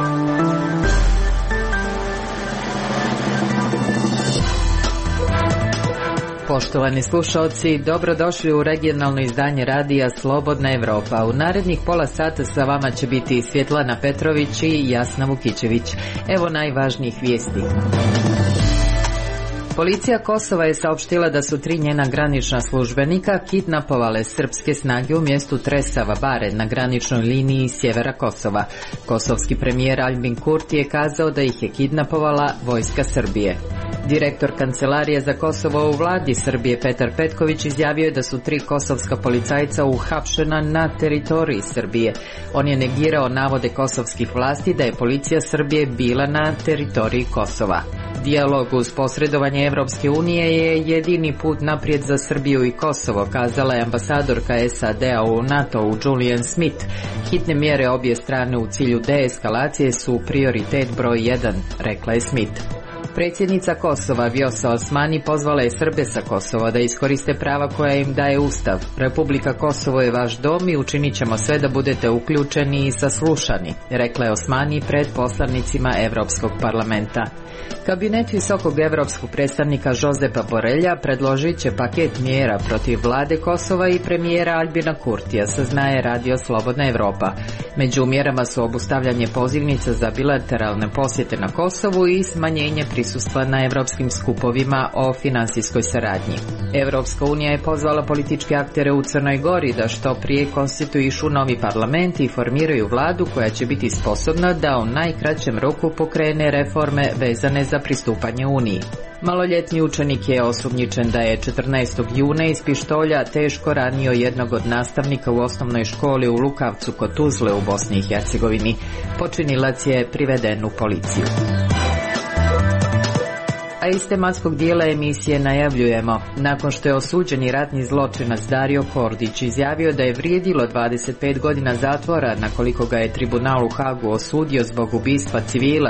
Poštovani slušalci, dobrodošli u regionalno izdanje radija Slobodna Evropa. U narednih pola sata sa vama će biti Svjetlana Petrović i Jasna Vukićević. Evo najvažnijih vijesti. Policija Kosova je saopštila da su 3 njena granična službenika kidnapovale srpske snage u mjestu Tresava Bare na graničnoj liniji sjevera Kosova. Kosovski premijer Albin Kurti je kazao da ih je kidnapovala vojska Srbije. Direktor Kancelarije za Kosovo u vladi Srbije Petar Petković izjavio je da su 3 kosovska policajca uhapšena na teritoriji Srbije. On je negirao navode kosovskih vlasti da je policija Srbije bila na teritoriji Kosova. Dijalog uz posredovanje Evropske unije je jedini put naprijed za Srbiju i Kosovo, kazala je ambasadorka SAD-a u NATO-u Julian Smith. Hitne mjere obje strane u cilju deeskalacije su prioritet broj 1, rekla je Smith. Predsjednica Kosova Vjosa Osmani pozvala je Srbe sa Kosova da iskoriste prava koja im daje Ustav. Republika Kosovo je vaš dom i učinit ćemo sve da budete uključeni i saslušani, rekla je Osmani pred poslanicima Evropskog parlamenta. Kabinet visokog evropskog predstavnika Josepa Borelja predložit će paket mjera protiv vlade Kosova i premijera Albina Kurtija, saznaje radio Slobodna Evropa. Među mjerama su obustavljanje pozivnica za bilateralne posjete na Kosovu i smanjenje prisustva na evropskim skupovima o finansijskoj saradnji. Evropska unija je pozvala političke aktere u Crnoj Gori da što prije konstituišu novi parlament i formiraju vladu koja će biti sposobna da u najkraćem roku pokrene reforme vezane za pristupanje Uniji. Maloljetni učenik je osumnjičen da je 14. juna iz pištolja teško ranio jednog od nastavnika u osnovnoj školi u Lukavcu kod Tuzle u Bosni i Hercegovini. Počinilac je priveden u policiju. A iz tematskog dijela emisije najavljujemo. Nakon što je osuđeni ratni zločinac Dario Kordić izjavio da je vrijedilo 25 godina zatvora na koliko ga je tribunal u Hagu osudio zbog ubistva civila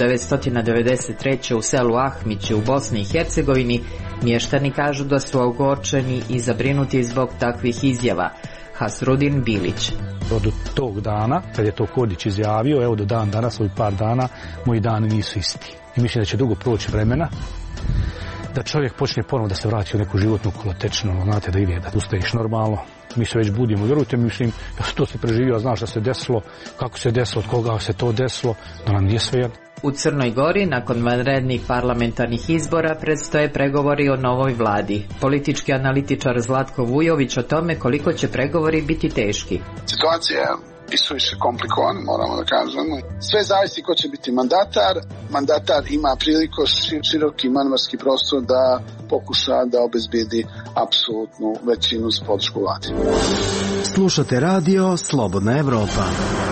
1993. u selu Ahmići u Bosni i Hercegovini, mještani kažu da su ogorčeni i zabrinuti zbog takvih izjava. Hasrudin Bilić. Od tog dana, kad je to Kordić izjavio, evo do dan danas, ovih par dana, moji dani nisu isti. I mislim da će dugo proći vremena, da čovjek počne ponovno da se vrati u neku životnu kolotečnu, znate, da ide, da ustaješ normalno. Mi se već budimo, vjerujte mi, mislim, ja sam to se preživio, znaš šta se desilo, kako se desilo, od koga se to desilo, da nam nije sve. U Crnoj Gori, nakon vanrednih parlamentarnih izbora, predstoje pregovori o novoj vladi. Politički analitičar Zlatko Vujović o tome koliko će pregovori biti teški. Situacija je isuviše komplikovan, moramo da kažemo. Sve zavisi ko će biti mandatar. Mandatar ima priliku široki manevarski prostor da pokuša da obezbedi apsolutnu većinu s podršku vladi. Slušate radio Slobodna Evropa.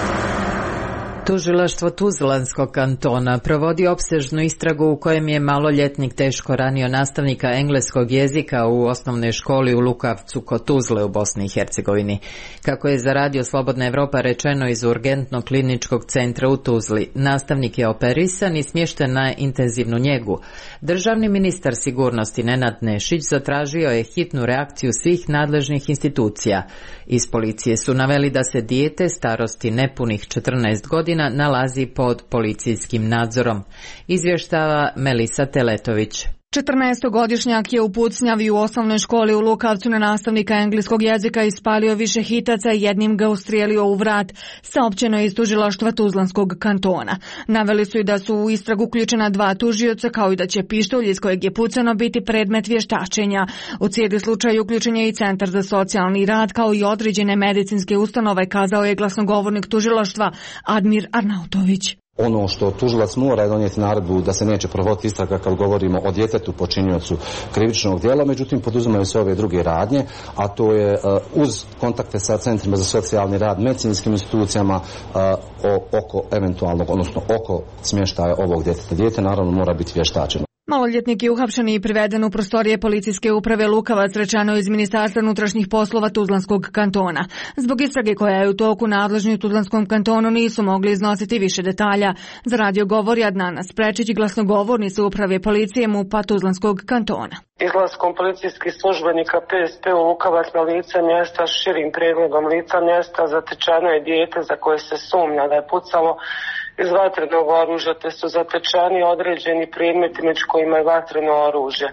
Tužilaštvo Tuzlanskog kantona provodi opsežnu istragu u kojem je maloljetnik teško ranio nastavnika engleskog jezika u osnovnoj školi u Lukavcu kod Tuzle u Bosni i Hercegovini. Kako je za radio Slobodna Evropa rečeno iz urgentnog kliničkog centra u Tuzli, nastavnik je operisan i smješten na intenzivnu njegu. Državni ministar sigurnosti Nenad Nešić zatražio je hitnu reakciju svih nadležnih institucija. Iz policije su naveli da se dijete starosti nepunih 14 godina nalazi pod policijskim nadzorom. Izvještava Melisa Teletović. 14-godišnjak je u pucnjavi u osnovnoj školi u Lukavcu na nastavnika engleskog jezika ispalio više hitaca i jednim ga ustrijelio u vrat, saopćeno je iz tužilaštva Tuzlanskog kantona. Naveli su i da su u istragu uključena 2 tužioca, kao i da će pištolj iz kojeg je pucano biti predmet vještačenja. U cijeli slučaj uključen je i Centar za socijalni rad, kao i određene medicinske ustanove, kazao je glasnogovornik tužilaštva Admir Arnautović. Ono što tužilac mora je donijeti naredbu da se neće provoditi istraga kad govorimo o djetetu počiniocu krivičnog djela, međutim poduzimaju se ove druge radnje, a to je uz kontakte sa centrima za socijalni rad, medicinskim institucijama oko eventualnog, odnosno oko smještaja ovog djeteta. Dijete naravno mora biti vještačeno. Maloljetnik je uhapšen i priveden u prostorije policijske uprave Lukavac, rečeno iz Ministarstva unutrašnjih poslova Tuzlanskog kantona. Zbog istrage koja je u toku, nadležni u Tuzlanskom kantonu nisu mogli iznositi više detalja. Za radio govori Adnana Sprečić, glasnogovornica uprave policije MUP-a Tuzlanskog kantona. Izlaskom policijskih službenika PSP u Lukavac na lice mjesta s širim pregledom lica mjesta zatečeno je dijete za koje se sumnja da je pucalo iz vatrenog oružja, te su zatečani određeni predmeti među kojima je vatreno oružje.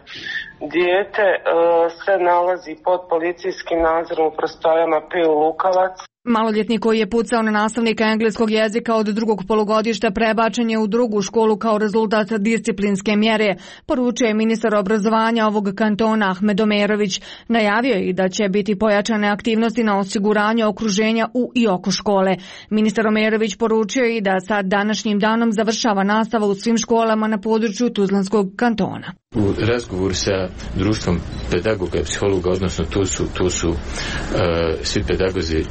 Dijete se nalazi pod policijskim nadzorom u prostorijama PU Lukavac. Maloljetnik koji je pucao na nastavnika engleskog jezika od drugog polugodišta prebačen je u drugu školu kao rezultat disciplinske mjere, poručuje ministar obrazovanja ovog kantona Ahmed Omerović. Najavio je i da će biti pojačane aktivnosti na osiguranju okruženja u i oko škole. Ministar Omerović poručio i da sa današnjim danom završava nastava u svim školama na području Tuzlanskog kantona. U razgovoru sa društvom pedagoga i psihologa, odnosno to su svi pedagozi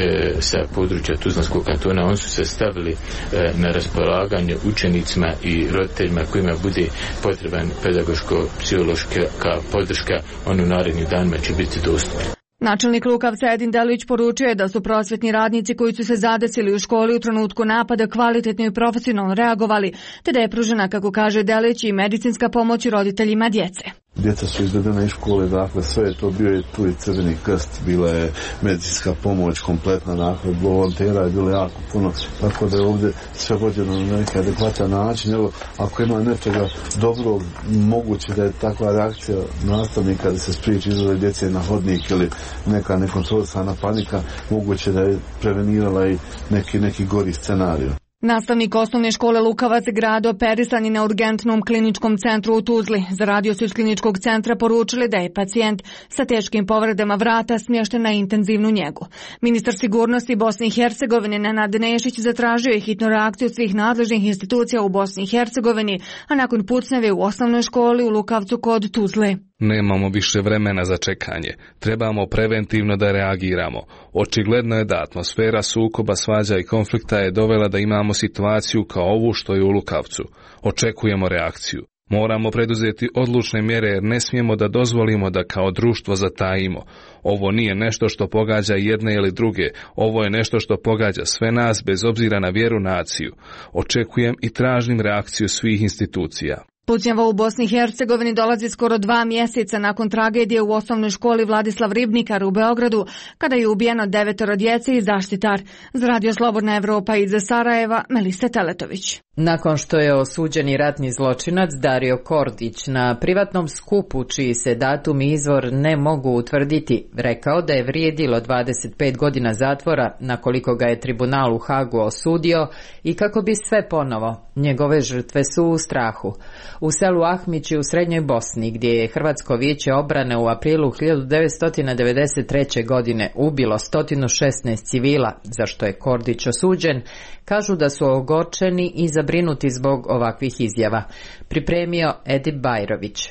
sa područja Tuzlanskog kantona, oni su se stavili na raspolaganje učenicima i roditeljima kojima bude potreban pedagoško-psihološka podrška, on u narednim danima će biti dostupni. Načelnik Lukavca Edin Delić poručuje da su prosvetni radnici koji su se zadesili u školi u trenutku napada kvalitetno i profesionalno reagovali, te da je pružena, kako kaže Delić, i medicinska pomoć roditeljima djece. Djeca su izvedena iz škole, dakle sve je to, bio je tu i Crveni krst, bila je medicinska pomoć kompletna, dakle volontera je bilo jako puno, tako da je ovdje sve vođeno na neki adekvatan način. Evo, ako ima nečega dobro, moguće da je takva reakcija nastavnika da se spriječi izlazak djece na hodnik ili neka nekontrolisana panika, moguće da je prevenirala i neki gori scenarij. Nastavnik osnovne škole Lukavac grad operisan je na urgentnom kliničkom centru u Tuzli. Za radio su iz kliničkog centra poručili da je pacijent sa teškim povredama vrata smješten na intenzivnu njegu. Ministar sigurnosti Bosne i Hercegovine Nenad Nešić zatražio je hitnu reakciju svih nadležnih institucija u Bosni i Hercegovini, a nakon pucnjave u osnovnoj školi u Lukavcu kod Tuzle. Nemamo više vremena za čekanje. Trebamo preventivno da reagiramo. Očigledno je da atmosfera sukoba, svađa i konflikta je dovela da imamo situaciju kao ovu što je u Lukavcu. Očekujemo reakciju. Moramo preduzeti odlučne mjere jer ne smijemo da dozvolimo da kao društvo zatajimo. Ovo nije nešto što pogađa jedne ili druge. Ovo je nešto što pogađa sve nas bez obzira na vjeru, naciju. Očekujem i tražim reakciju svih institucija. Pucnjava u Bosni i Hercegovini dolazi skoro 2 mjeseca nakon tragedije u osnovnoj školi Vladislav Ribnikar u Beogradu, kada je ubijeno 9 djece i zaštitar. Za Radio Slobodna Evropa iz Sarajeva, Melisa Teletović. Nakon što je osuđeni ratni zločinac Dario Kordić na privatnom skupu, čiji se datum i izvor ne mogu utvrditi, rekao da je vrijedilo 25 godina zatvora na koliko ga je tribunal u Hagu osudio i kako bi sve ponovo, njegove žrtve su u strahu. U selu Ahmići u Srednjoj Bosni, gdje je Hrvatsko vijeće obrane u aprilu 1993. godine ubilo 116 civila, za što je Kordić osuđen, kažu da su ogorčeni i zabrinuti zbog ovakvih izjava. Pripremio Edip Bajrović.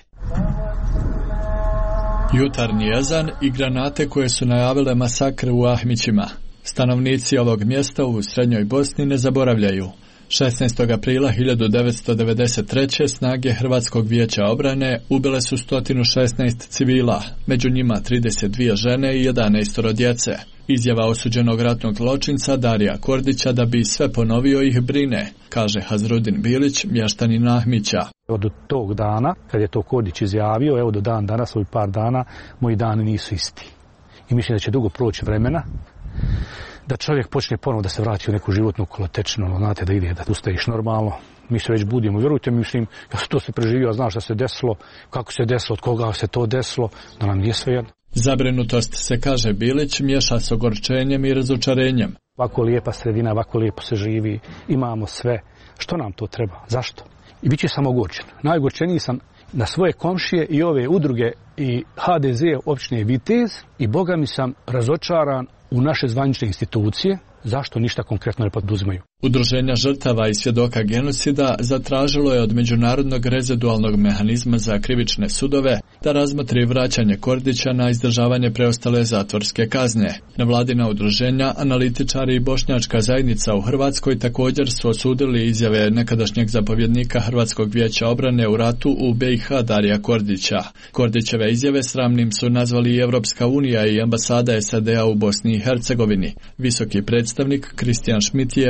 Jutarnji ezan i granate koje su najavile masakre u Ahmićima. Stanovnici ovog mjesta u Srednjoj Bosni ne zaboravljaju. 16. aprila 1993. snage Hrvatskog vijeća obrane ubile su 116 civila, među njima 32 žene i 11 djece. Izjava osuđenog ratnog zločinca Darija Kordića da bi sve ponovio ih brine, kaže Hazrudin Bilić, mještanin Ahmića. Od tog dana, kad je to Kordić izjavio, evo do dan danas, ovih par dana, moji dani nisu isti. I mislim da će dugo proći vremena da čovjek počne ponovo da se vrati u neku životnu kolotečinu, znate, da ide, da ustajiš normalno. Mi se već budimo, vjerujte mi, mislim, ja to se preživio, znaš šta se desilo, kako se desilo, od koga se to desilo, da nam nije svejedno. Zabrinutost, se kaže Bilić, miješa s ogorčenjem i razočarenjem. Ovako lijepa sredina, ovako lijepo se živi, imamo sve. Što nam to treba? Zašto? I bit će sam ogorčen. Najogorčeniji sam na svoje komšije i ove udruge i HDZ općine Vitez i Boga mi sam razočaran u naše zvanične institucije. Zašto ništa konkretno ne poduzimaju? Udruženja žrtava i svjedoka genocida zatražilo je od Međunarodnog rezidualnog mehanizma za krivične sudove da razmotri vraćanje Kordića na izdržavanje preostale zatvorske kazne. Nevladina udruženja, analitičari i bošnjačka zajednica u Hrvatskoj također su osudili izjave nekadašnjeg zapovjednika Hrvatskog vijeća obrane u ratu u BiH Darija Kordića. Kordićeve izjave sramnim su nazvali i Europska unija i ambasada SAD-a u Bosni i Hercegovini. Visoki predstavnik Kristijan Schmidt je podsjetio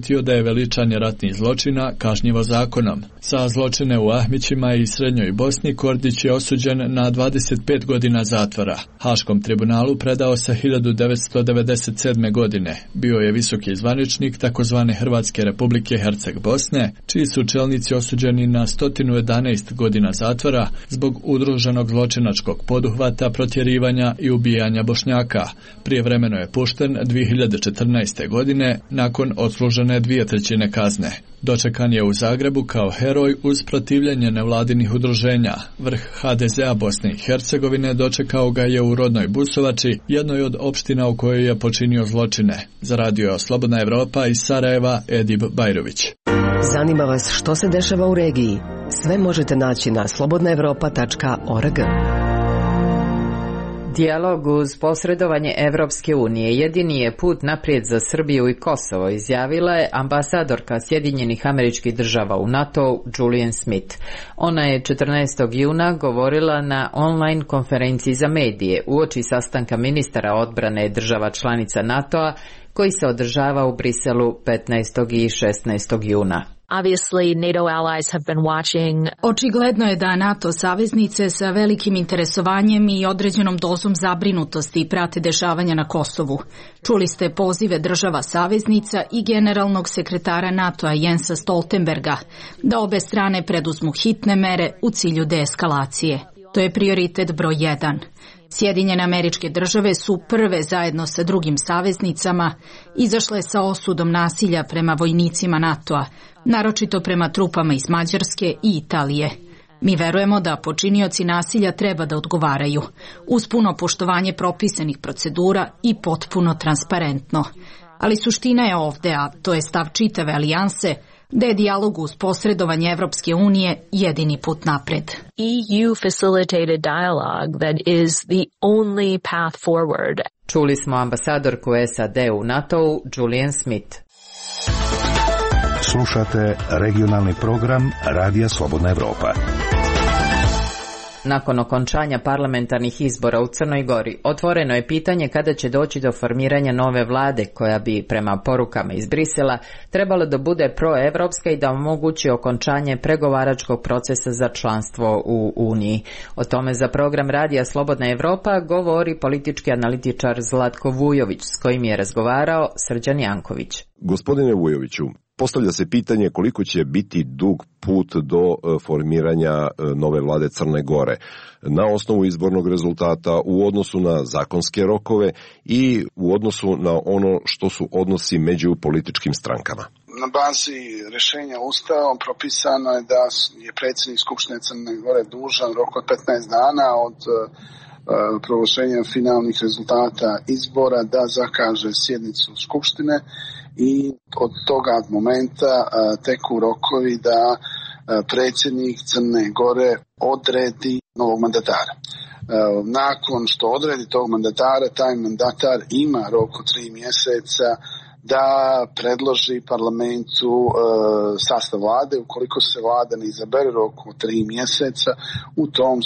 podsjetio da je veličanje ratnih zločina kažnjivo zakonom. Za zločine u Ahmićima i Srednjoj Bosni Kordić je osuđen na 25 godina zatvora. Haškom tribunalu predao se 1997. godine. Bio je visoki zvaničnik takozvane Hrvatske Republike Herceg Bosne, čiji su čelnici osuđeni na 111 godina zatvora zbog udruženog zločinačkog poduhvata, protjerivanja i ubijanja Bošnjaka. Prijevremeno je pušten 2014. godine nakon odslužene 2/3 kazne. Dočekan je u Zagrebu kao heroj uz protivljenje nevladinih udruženja. Vrh HDZ-a Bosne i Hercegovine dočekao ga je u rodnoj Busovači, jednoj od opština u kojoj je počinio zločine. Za radio Slobodna Evropa iz Sarajeva, Edib Bajrović. Zanima vas što se dešava u regiji? Sve možete naći na slobodnaevropa.org. Dijalog uz posredovanje Evropske unije jedini je put naprijed za Srbiju i Kosovo, izjavila je ambasadorka Sjedinjenih Američkih Država u NATO Julian Smith. Ona je 14. juna govorila na online konferenciji za medije uoči sastanka ministara odbrane država članica NATO-a koji se održava u Briselu 15. i 16. juna. Očigledno je da NATO saveznice sa velikim interesovanjem i određenom dozom zabrinutosti prate dešavanja na Kosovu. Čuli ste pozive država saveznica i generalnog sekretara NATO-a Jensa Stoltenberga da obe strane preduzmu hitne mere u cilju deeskalacije. To je prioritet broj 1. Sjedinjene Američke Države su prve zajedno sa drugim saveznicama izašle sa osudom nasilja prema vojnicima NATO-a, naročito prema trupama iz Mađarske i Italije. Mi verujemo da počinioci nasilja treba da odgovaraju, uz puno poštovanje propisanih procedura i potpuno transparentno. Ali suština je ovde, a to je stav čitave alijanse, da je dijalog uz posredovanje Evropske unije jedini put napred. EU facilitated dialogue that is the only path forward. Čuli smo ambasadorku SAD u NATO-u Julian Smith. Slušate regionalni program Radija Slobodna Evropa. Nakon okončanja parlamentarnih izbora u Crnoj Gori, otvoreno je pitanje kada će doći do formiranja nove vlade koja bi, prema porukama iz Brisela, trebalo da bude proevropska i da omogući okončanje pregovaračkog procesa za članstvo u Uniji. O tome za program Radija Slobodna Evropa govori politički analitičar Zlatko Vujović, s kojim je razgovarao Srđan Janković. Gospodine Vujoviću, postavlja se pitanje koliko će biti dug put do formiranja nove vlade Crne Gore na osnovu izbornog rezultata, u odnosu na zakonske rokove i u odnosu na ono što su odnosi među političkim strankama. Na bazi rješenja Ustavom propisano je da je predsjednik Skupštine Crne Gore dužan rok od 15 dana od proglašenja finalnih rezultata izbora da zakaže sjednicu Skupštine i od toga momenta teku rokovi da predsjednik Crne Gore odredi novog mandatara. Nakon što odredi tog mandatara, taj mandatar ima rok od 3 mjeseca da predloži parlamentu sastav vlade. Ukoliko se vlada ne izabere roku od 3 mjeseca, u tom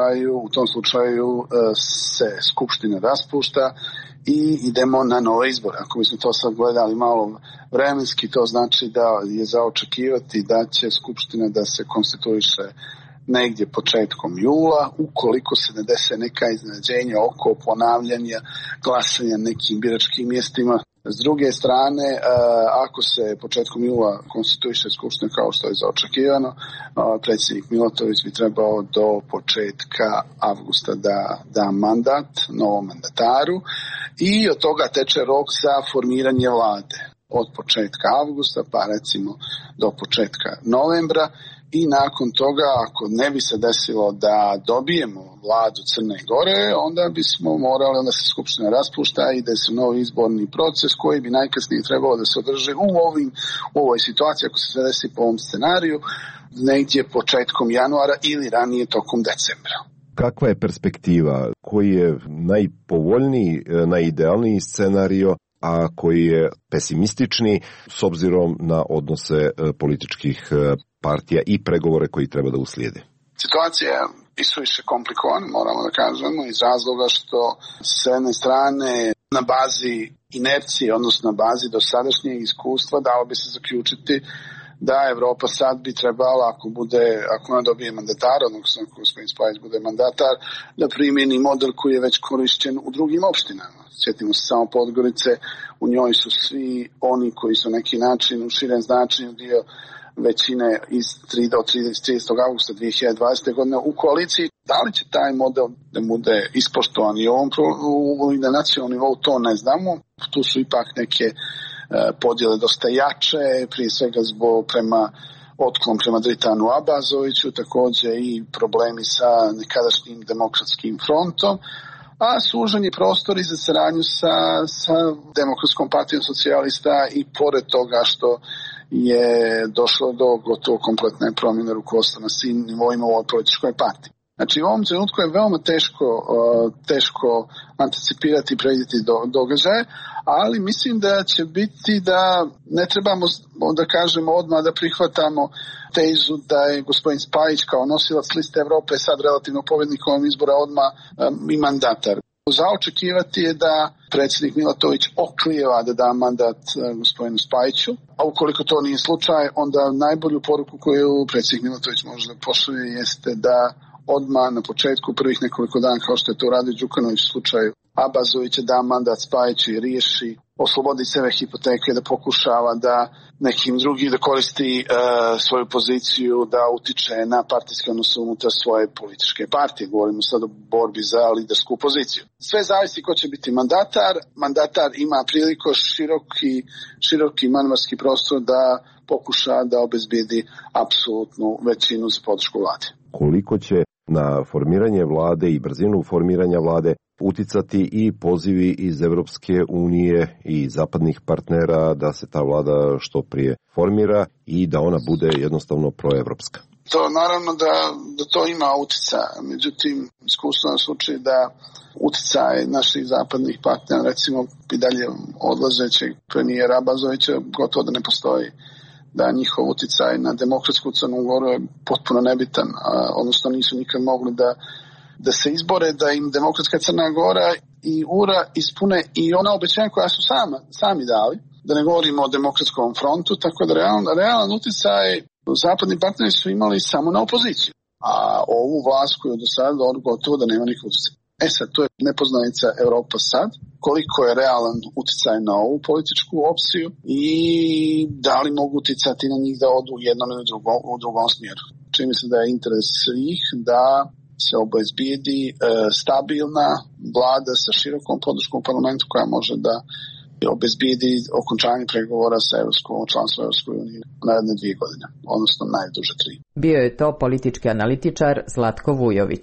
slučaju se skupština raspušta i idemo na nove izbore. Ako bismo to sad gledali malo vremenski, to znači da je za očekivati da će skupština da se konstituiše negdje početkom jula, ukoliko se ne dese neka iznenađenja oko ponavljanja glasanja nekim biračkim mjestima. S druge strane, ako se početkom jula konstituiše skupština kao što je zaočekivano, predsjednik Milatović bi trebao do početka avgusta da mandat novom mandataru i od toga teče rok za formiranje vlade od početka avgusta pa recimo do početka novembra. I nakon toga, ako ne bi se desilo da dobijemo vladu Crne Gore, onda bismo morali, onda se skupština raspušta i da se novi izborni proces koji bi najkasnije trebalo da se održi u ovoj situaciji, ako se sve desi po ovom scenariju, negdje početkom januara ili ranije tokom decembra. Kakva je perspektiva? Koji je najpovoljniji, najidealniji scenario, a koji je pesimistični s obzirom na odnose političkih partija i pregovore koji treba da uslijede? Situacija je isuviše komplikovana, moramo da kažemo, iz razloga što s jedne strane na bazi inercije, odnosno na bazi dosadašnjeg iskustva, dalo bi se zaključiti da Evropa sad bi trebala, ako ona dobije mandatar, odnosno ako gospodin Spajić bude mandatar, da primjeni model koji je već korišćen u drugim opštinama. Sjetimo se samo Podgorice, u njoj su svi oni koji su neki način u širem značenju dio većine od 30. augusta 2020. godine u koaliciji. Da li će taj model da bude ispoštovan i na nacionalnom nivou, to ne znamo. Tu su ipak neke podjele dosta jače, prije svega zbog otklon prema Dritanu Abazoviću, također i problemi sa nekadašnjim demokratskim frontom, a sužen je prostor i za saradnju sa Demokratskom partijom socijalista i pored toga što je došlo do gotovo kompletne promjene rukovodstva na svim nivoima u ovoj političkoj partiji. Znači u ovom trenutku je veoma teško anticipirati i predvidjeti događaje, ali mislim da će biti da ne trebamo da kažemo odmah da prihvatamo tezu da je gospodin Spajić kao nosilac liste Evrope sad relativno pobjednikom izbora odmah i mandatar. Za očekivati je da predsjednik Milatović oklijeva da da mandat gospodinu Spajiću, a ukoliko to nije slučaj, onda najbolju poruku koju predsjednik Milatović može da pošalje jeste da odmah na početku prvih nekoliko dana, kao što je to uradio Đukanović u slučaju Abazovića, da mandat Spajiću i riješi, oslobodi sebe hipoteke, da pokušava da nekim drugim da koristi svoju poziciju, da utiče na partijske odnose unutar svoje političke partije. Govorimo sad o borbi za lidersku poziciju. Sve zavisi ko će biti mandatar. Mandatar ima priliku široki manevarski prostor da pokuša da obezbijedi apsolutnu većinu za podršku vlade. Koliko će na formiranje vlade i brzinu formiranja vlade uticati i pozivi iz Evropske unije i zapadnih partnera da se ta vlada što prije formira i da ona bude jednostavno proevropska? To naravno da to ima utjecaja, međutim iskustvo nas uči da utjecaj naših zapadnih partnera, recimo i dalje odlazećeg premijera Abazovića, gotovo da ne postoji, da njihov utjecaj na demokratsku Crnu Goru je potpuno nebitan, odnosno nisu nikad mogli da se izbore, da im demokratska Crna Gora i URA ispune i ona obećanja koja su sami dali, da ne govorimo o demokratskom frontu, tako da realan utjecaj zapadni partneri su imali samo na opoziciju, a ovu vlast koju do sada gotovo da nema nikog utjecaja. Sad, to je nepoznanica Evropa sad, koliko je realan utjecaj na ovu političku opciju i da li mogu utjecati na njih da odu u jednom ili u drugom smjeru. Čini se da je interes svih da se obezbijedi stabilna vlada sa širokom podrškom u parlamentu koja može da obezbijedi okončanje pregovora sa članstvom Evropskoj uniji naredne 2 godine, odnosno najduže 3. Bio je to politički analitičar Zlatko Vujović.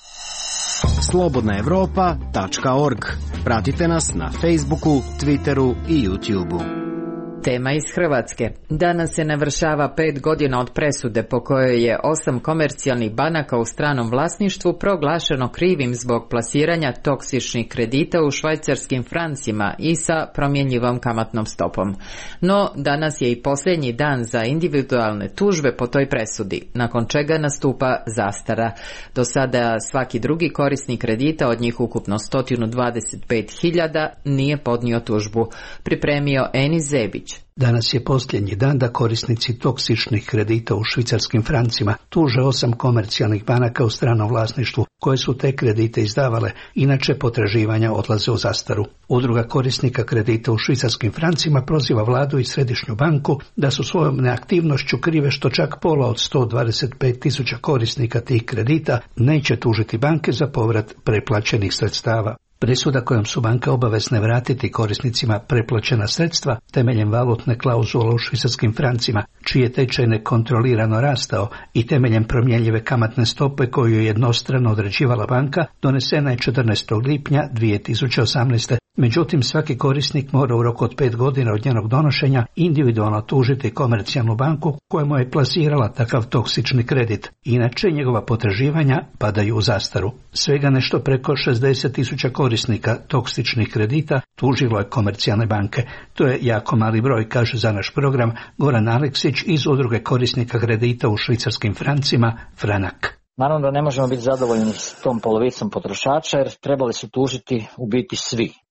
slobodnaevropa.org. Pratite nas na Facebooku, Twitteru i YouTubeu. Tema iz Hrvatske. Danas se navršava 5 godina od presude po kojoj je 8 komercijalnih banaka u stranom vlasništvu proglašeno krivim zbog plasiranja toksičnih kredita u švajcarskim francima i sa promjenjivom kamatnom stopom. No, danas je i posljednji dan za individualne tužbe po toj presudi, nakon čega nastupa zastara. Do sada svaki drugi korisnik kredita, od njih ukupno 125.000, nije podnio tužbu. Pripremio Enis Zebić. Danas je posljednji dan da korisnici toksičnih kredita u švicarskim francima tuže 8 komercijalnih banaka u stranom vlasništvu koje su te kredite izdavale, inače potraživanja odlaze u zastaru. Udruga korisnika kredita u švicarskim francima proziva vladu i središnju banku da su svojom neaktivnošću krive što čak pola od 125.000 korisnika tih kredita neće tužiti banke za povrat preplaćenih sredstava. Presuda kojom su banke obavezne vratiti korisnicima preplaćena sredstva temeljem valutne klauzule u švicarskim francima, čiji je tečaj nekontrolirano rastao, i temeljem promjenjive kamatne stope koju je jednostrano određivala banka, donesena je 14. lipnja 2018. Međutim, svaki korisnik mora u roku od 5 godina od njenog donošenja individualno tužiti komercijalnu banku kojemu je plasirala takav toksični kredit. Inače, njegova potraživanja padaju u zastaru. Svega nešto preko 60.000 korisnika toksičnih kredita tužilo je komercijalne banke. To je jako mali broj, kaže za naš program Goran Aleksić iz udruge korisnika kredita u švicarskim francima Franak. Naravno da ne možemo biti zadovoljni s tom polovicom potrošača jer trebali su tužiti u biti svi.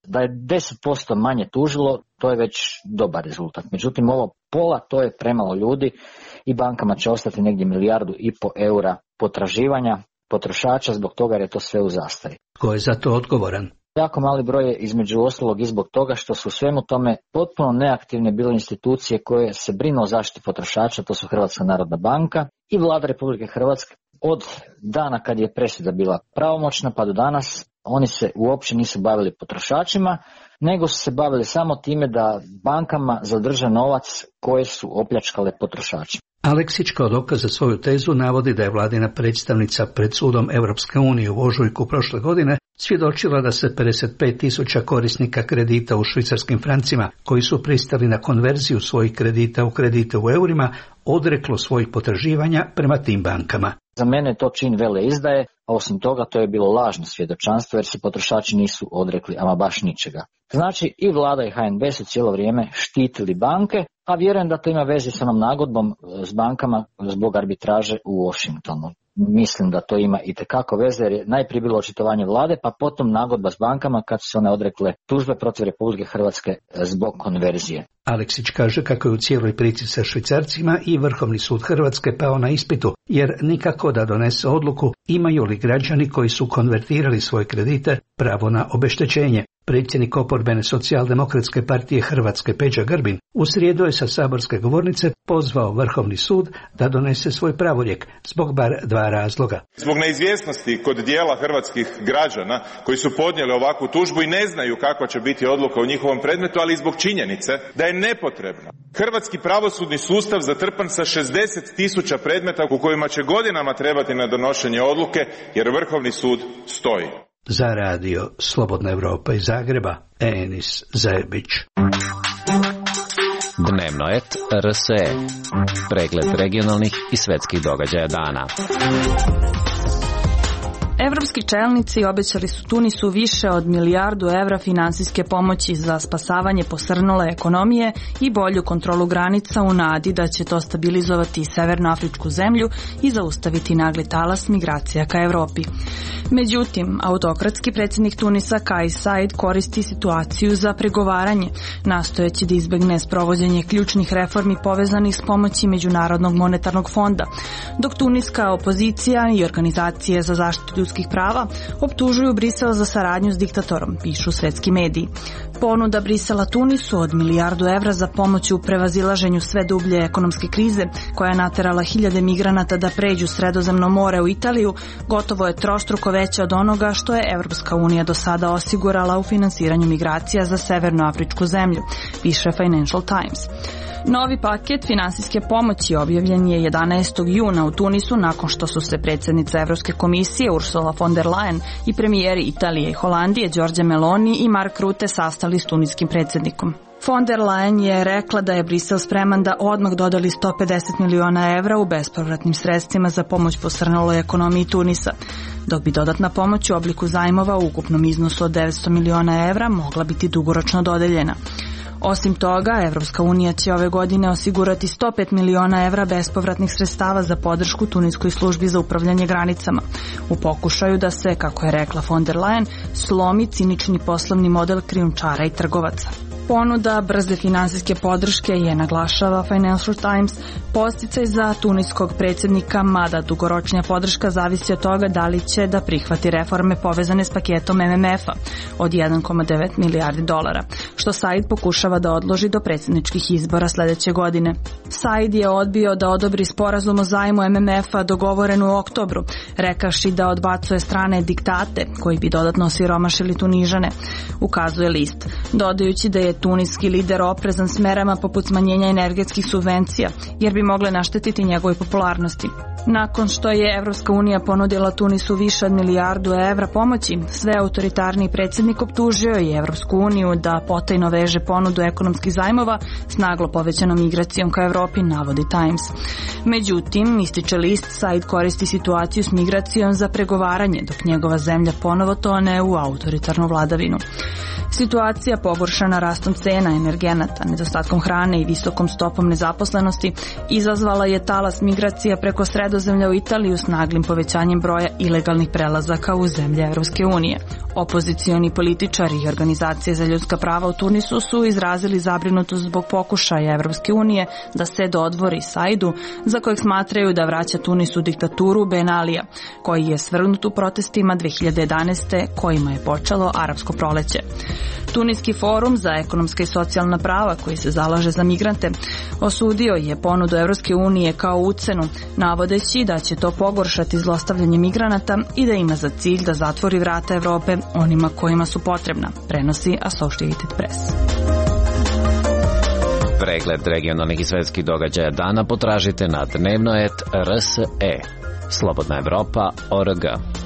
Da je 10% manje tužilo, to je već dobar rezultat. Međutim, ovo pola, to je premalo ljudi i bankama će ostati negdje 1,5 milijardu eura potraživanja potrošača zbog toga jer je to sve u zastari. Tko je za to odgovoran? Jako mali broj je između ostalog i zbog toga što su u svemu tome potpuno neaktivne bile institucije koje se brinu o zaštiti potrošača, to su Hrvatska narodna banka i Vlada Republike Hrvatske. Od dana kad je presuda bila pravomoćna pa do danas oni se uopće nisu bavili potrošačima, nego su se bavili samo time da bankama zadrže novac koje su opljačkale potrošače. Aleksić kao dokaz za svoju tezu navodi da je vladina predstavnica pred sudom Europske unije u ožujku prošle godine svjedočila da se 55.000 korisnika kredita u švicarskim francima koji su pristali na konverziju svojih kredita u kredite u eurima odreklo svojih potraživanja prema tim bankama. Za mene je to čin veleizdaje, a osim toga to je bilo lažno svjedočanstvo jer se potrošači nisu odrekli ama baš ničega. Znači i vlada i HNB su cijelo vrijeme štitili banke, a vjerujem da to ima veze s onom nagodbom s bankama zbog arbitraže u Washingtonu. Mislim da to ima itekako veze jer je najprije bilo očitovanje vlade, pa potom nagodba s bankama kad su se one odrekle tužbe protiv Republike Hrvatske zbog konverzije. Aleksić kaže kako je u cijeloj priči sa švicarcima i Vrhovni sud Hrvatske pao na ispitu, jer nikako da donese odluku imaju li građani koji su konvertirali svoje kredite pravo na obeštećenje. Predsjednik oporbene socijaldemokratske partije Hrvatske Peđa Grbin u srijedu je sa saborske govornice pozvao Vrhovni sud da donese svoj pravorijek zbog bar 2 razloga. Zbog neizvjesnosti kod dijela hrvatskih građana koji su podnijeli ovakvu tužbu i ne znaju kakva će biti odluka u njihovom predmetu, ali i zbog činjenice da je nepotrebno hrvatski pravosudni sustav zatrpan sa 60.000 predmeta u kojima će godinama trebati na donošenje odluke jer Vrhovni sud stoji. Za radio Slobodna Evropa iz Zagreba, Enis Zajebić. Dnevno et RSE. Pregled regionalnih i svetskih događaja dana. Evropski čelnici obećali su Tunisu više od 1 milijardu evra finansijske pomoći za spasavanje posrnule ekonomije i bolju kontrolu granica u nadi da će to stabilizovati severnoafričku zemlju i zaustaviti nagli talas migracija ka Evropi. Međutim, autokratski predsjednik Tunisa Kais Saied koristi situaciju za pregovaranje, nastojeći da izbegne sprovođenje ključnih reformi povezanih s pomoći Međunarodnog monetarnog fonda, dok tuniska opozicija i organizacije za zaštitu ljudskih prava optužuju Brisel za saradnju s diktatorom, pišu svetski mediji. Ponuda Brisela Tunisu od 1 milijardu evra za pomoć u prevazilaženju sve dublje ekonomske krize, koja je naterala hiljade migranata da pređu Sredozemno more u Italiju, gotovo je trostruko veća od onoga što je Evropska unija do sada osigurala u finansiranju migracija za severnoafričku zemlju, piše Financial Times. Novi paket finansijske pomoći objavljen je 11. juna u Tunisu nakon što su se predsjednica Evropske komisije Ursula von der Leyen i premijeri Italije i Holandije Giorgia Meloni i Mark Rutte sastali s tuniskim predsjednikom. Von der Leyen je rekla da je Brisel spreman da odmah dodali 150 miliona evra u bespovratnim sredstvima za pomoć posrnuloj ekonomiji Tunisa, dok bi dodatna pomoć u obliku zajmova u ukupnom iznosu od 900 miliona evra mogla biti dugoročno dodeljena. Osim toga, Evropska unija će ove godine osigurati 105 miliona evra bespovratnih sredstava za podršku tuniskoj službi za upravljanje granicama, u pokušaju da se, kako je rekla von der Leyen, slomi cinični poslovni model krijumčara i trgovaca. Ponuda brze finansijske podrške je, naglašava Financial Times, podsticaj za tuniskog predsjednika, mada dugoročnija podrška zavisi od toga da li će da prihvati reforme povezane s paketom MMF-a od 1,9 milijardi dolara, što Saied pokušava da odloži do predsjedničkih izbora sljedeće godine. Saied je odbio da odobri sporazum o zajmu MMF-a dogovoren u oktobru, rekavši da odbacuje strane diktate koji bi dodatno osiromašili Tunižane, ukazuje list, dodajući da je tuniski lider oprezan s merama poput smanjenja energetskih subvencija, jer bi mogle naštetiti njegovoj popularnosti. Nakon što je Evropska unija ponudila Tunisu više od 1 milijardu evra pomoći, sve autoritarni predsjednik optužio je Evropsku uniju da potajno veže ponudu ekonomskih zajmova s naglo povećanom migracijom ka Evropi, navodi Times. Međutim, ističe list, Saied koristi situaciju s migracijom za pregovaranje, dok njegova zemlja ponovo tone u autoritarnu vladavinu. Situacija pogoršana rastom cena energenata, nedostatkom hrane i visokom stopom nezaposlenosti izazvala je talas migracija preko Sredozemlja u Italiju s naglim povećanjem broja ilegalnih prelazaka u zemlje Evropske unije. Opozicioni političari i organizacije za ljudska prava u Tunisu su izrazili zabrinutost zbog pokušaja Evropske unije da se dodvori Saidu, za kojeg smatraju da vraća Tunisu diktaturu Ben Alija, koji je svrgnut u protestima 2011. kojima je počelo arapsko proleće. Tuniski forum za ekonomska i socijalna prava, koji se zalaže za migrante, osudio je ponudu Evropske unije kao ucenu, navodeći da će to pogoršati zlostavljanje migranata i da ima za cilj da zatvori vrata Evrope onima kojima su potrebna, prenosi Associated Press. Pregled regionalnih i svetskih događaja dana potražite na dnevnoet.rse. Slobodna Evropa.org.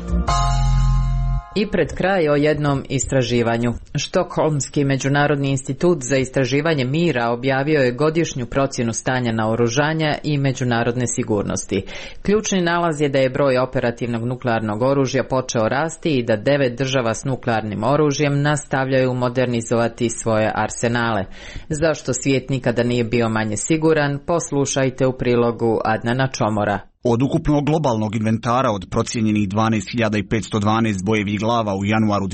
I pred kraj o jednom istraživanju. Štokholmski međunarodni institut za istraživanje mira objavio je godišnju procjenu stanja naoružanja i međunarodne sigurnosti. Ključni nalaz je da je broj operativnog nuklearnog oružja počeo rasti i da 9 država s nuklearnim oružjem nastavljaju modernizovati svoje arsenale. Zašto svijet nikada nije bio manje siguran, poslušajte u prilogu Adnana Čomora. Od ukupnog globalnog inventara od procijenjenih 12.512 bojevih glava u januaru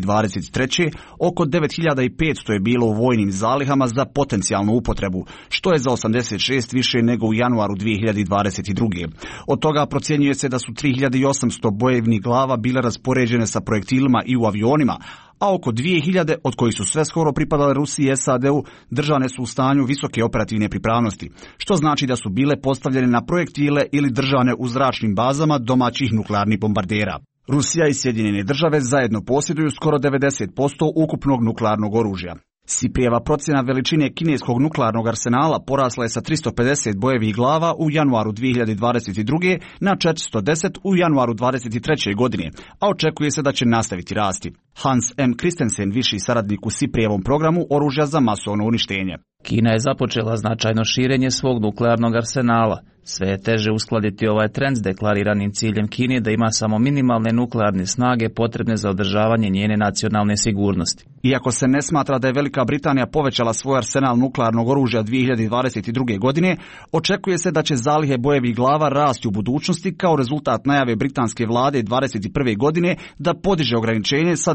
2023. oko 9.500 je bilo u vojnim zalihama za potencijalnu upotrebu, što je za 86 više nego u januaru 2022. Od toga procjenjuje se da su 3.800 bojevnih glava bile raspoređene sa projektilima i u avionima, a oko 2.000, od kojih su sve skoro pripadale Rusiji i SAD-u, držane su u stanju visoke operativne pripravnosti, što znači da su bile postavljene na projektile ili držane u zračnim bazama domaćih nuklearnih bombardera. Rusija i Sjedinjene države zajedno posjeduju skoro 90% ukupnog nuklearnog oružja. Siprijeva procjena veličine kineskog nuklearnog arsenala porasla je sa 350 bojevih glava u januaru 2022. na 410 u januaru 2023. godine, a očekuje se da će nastaviti rasti. Hans M. Christensen, viši saradnik u Siprijevom programu oružja za masovno uništenje. Kina je započela značajno širenje svog nuklearnog arsenala. Sve je teže uskladiti ovaj trend s deklariranim ciljem Kine da ima samo minimalne nuklearne snage potrebne za održavanje njene nacionalne sigurnosti. Iako se ne smatra da je Velika Britanija povećala svoj arsenal nuklearnog oružja 2022. godine, očekuje se da će zalihe bojevih glava rasti u budućnosti kao rezultat najave britanske vlade 2021. godine da podiže ograničenje sa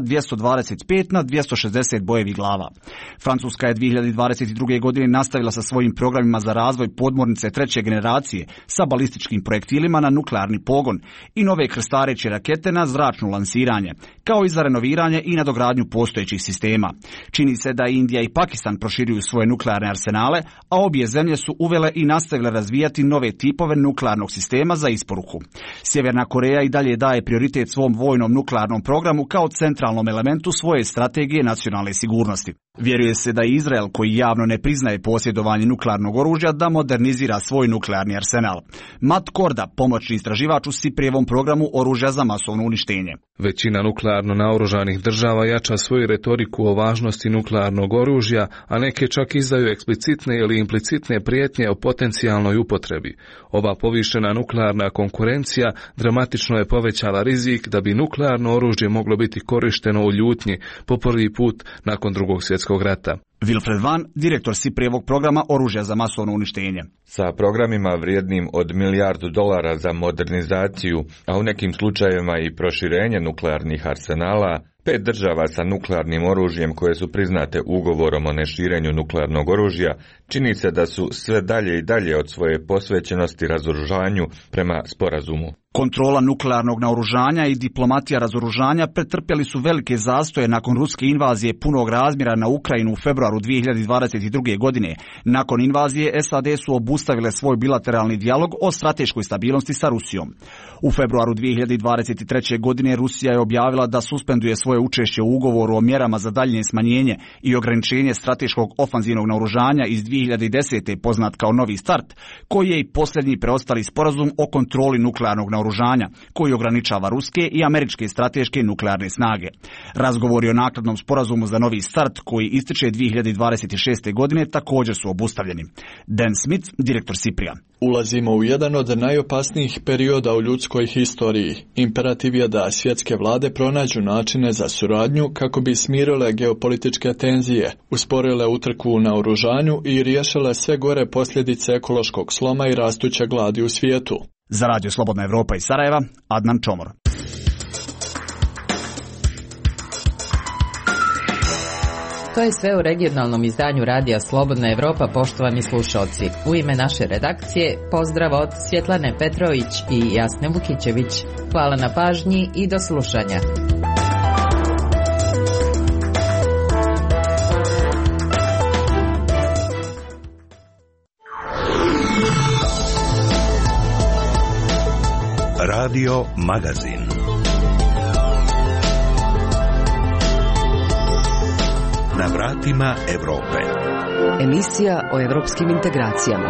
225 na 260 bojevih glava. Francuska je 2022. godine nastavila sa svojim programima za razvoj podmornice treće generacije sa balističkim projektilima na nuklearni pogon i nove krstareće rakete na zračno lansiranje, kao i za renoviranje i nadogradnju postojećih sistema. Čini se da Indija i Pakistan proširuju svoje nuklearne arsenale, a obje zemlje su uvele i nastavile razvijati nove tipove nuklearnog sistema za isporuku. Sjeverna Koreja i dalje daje prioritet svom vojnom nuklearnom programu kao centralnom elementu svoje strategije nacionalne sigurnosti. Vjeruje se da Izrael, koji javno ne priznaje posjedovanje nuklearnog oružja, da modernizira svoj nuklearni arsenal. Matt Korda, pomoćni istraživač u Siprijevom programu oružja za masovno uništenje. Većina nuklearno naoružanih država jača svoju retoriku o važnosti nuklearnog oružja, a neke čak izdaju eksplicitne ili implicitne prijetnje o potencijalnoj upotrebi. Ova povišena nuklearna konkurencija dramatično je povećala rizik da bi nuklearno oružje moglo biti korišteno u ljutnji po prvi put nakon Drugog svjetskog rata. Wilfred Van, direktor Siprijevog programa oružja za masovno uništenje. Sa programima vrijednim od $1 milijardu za modernizaciju, a u nekim slučajevima i proširenje nuklearnih arsenala, 5 država sa nuklearnim oružjem koje su priznate ugovorom o neširenju nuklearnog oružja, čini se da su sve dalje i dalje od svoje posvećenosti razoružanju prema sporazumu. Kontrola nuklearnog naoružanja i diplomatija razoružanja pretrpjeli su velike zastoje nakon ruske invazije punog razmjera na Ukrajinu u februaru 2022. godine. Nakon invazije SAD su obustavile svoj bilateralni dijalog o strateškoj stabilnosti sa Rusijom. U februaru 2023. godine Rusija je objavila da suspenduje svoje učešće u ugovoru o mjerama za daljnje smanjenje i ograničenje strateškog ofanzivnog naoružanja iz 2010. poznat kao Novi start, koji je i posljednji preostali sporazum o kontroli nuklearnog naoružanja, koji ograničava ruske i američke strateške nuklearne snage. Razgovori o naknadnom sporazumu za Novi start, koji ističe 2026. godine, također su obustavljeni. Dan Smith, direktor Siprija. Ulazimo u jedan od najopasnijih perioda u ljudskoj historiji. Imperativ je da svjetske vlade pronađu načine za suradnju kako bi smirile geopolitičke tenzije, usporile utrku u naoružanju i riješile sve gore posljedice ekološkog sloma i rastuće gladi u svijetu. Za Radio Slobodna Evropa iz Sarajeva, Adnan Čomor. To je sve u regionalnom izdanju Radija Slobodna Evropa, poštovani slušalci. U ime naše redakcije pozdrav od Svjetlane Petrović i Jasne Vukićević. Hvala na pažnji i do slušanja. Radio Magazin. Na vratima Evrope. Emisija o evropskim integracijama.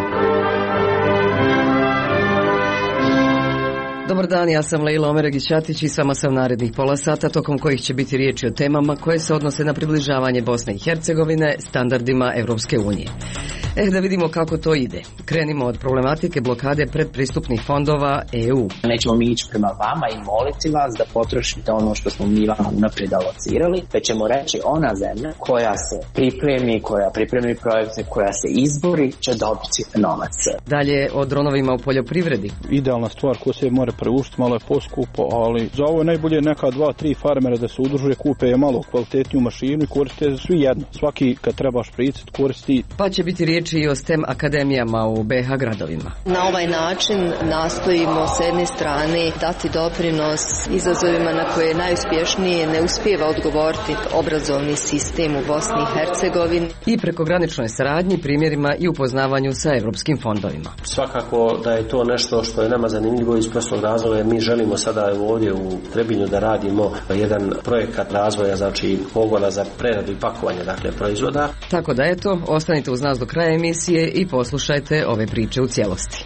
Dobar dan, ja sam Lejla Omeregić-Ćatić i s vama sam narednih pola sata, tokom kojih će biti riječi o temama koje se odnose na približavanje Bosne i Hercegovine standardima Europske unije. Da vidimo kako to ide. Krenimo od problematike blokade predpristupnih fondova EU. Nećemo mi ići prema vama i moliti vas da potrošite ono što smo mi vam unaprijed alocirali, već ćemo reći ona zemlja koja se pripremi, koja pripremi projekte, koja se izbori, će dobiti novac. Dalje o dronovima u poljoprivredi. Idealna stvar ko se mora preuštiti, malo je poskupo, ali za ovo je najbolje neka 2-3 farmera da se udruže, kupe malo kvalitetniju mašinu i koriste svi jedno. Svaki kad treba špricit koristi. Pa će biti riječ i o STEM akademijama u BiH gradovima. Na ovaj način nastojimo s jedne strane dati doprinos izazovima na koje najuspješnije ne uspijeva odgovoriti obrazovni sistem u Bosni i Hercegovini. I prekograničnoj saradnji, primjerima i upoznavanju sa europskim fondovima. Svakako da je to nešto što je nama zanimljivo iz prostog razloga. Mi želimo sada ovdje u Trebinju da radimo jedan projekat razvoja, znači pogona za preradu i pakovanje proizvoda. Tako da eto, ostanite uz nas do kraja emisije i poslušajte ove priče u cijelosti.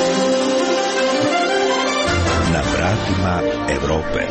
Na vratima Evrope.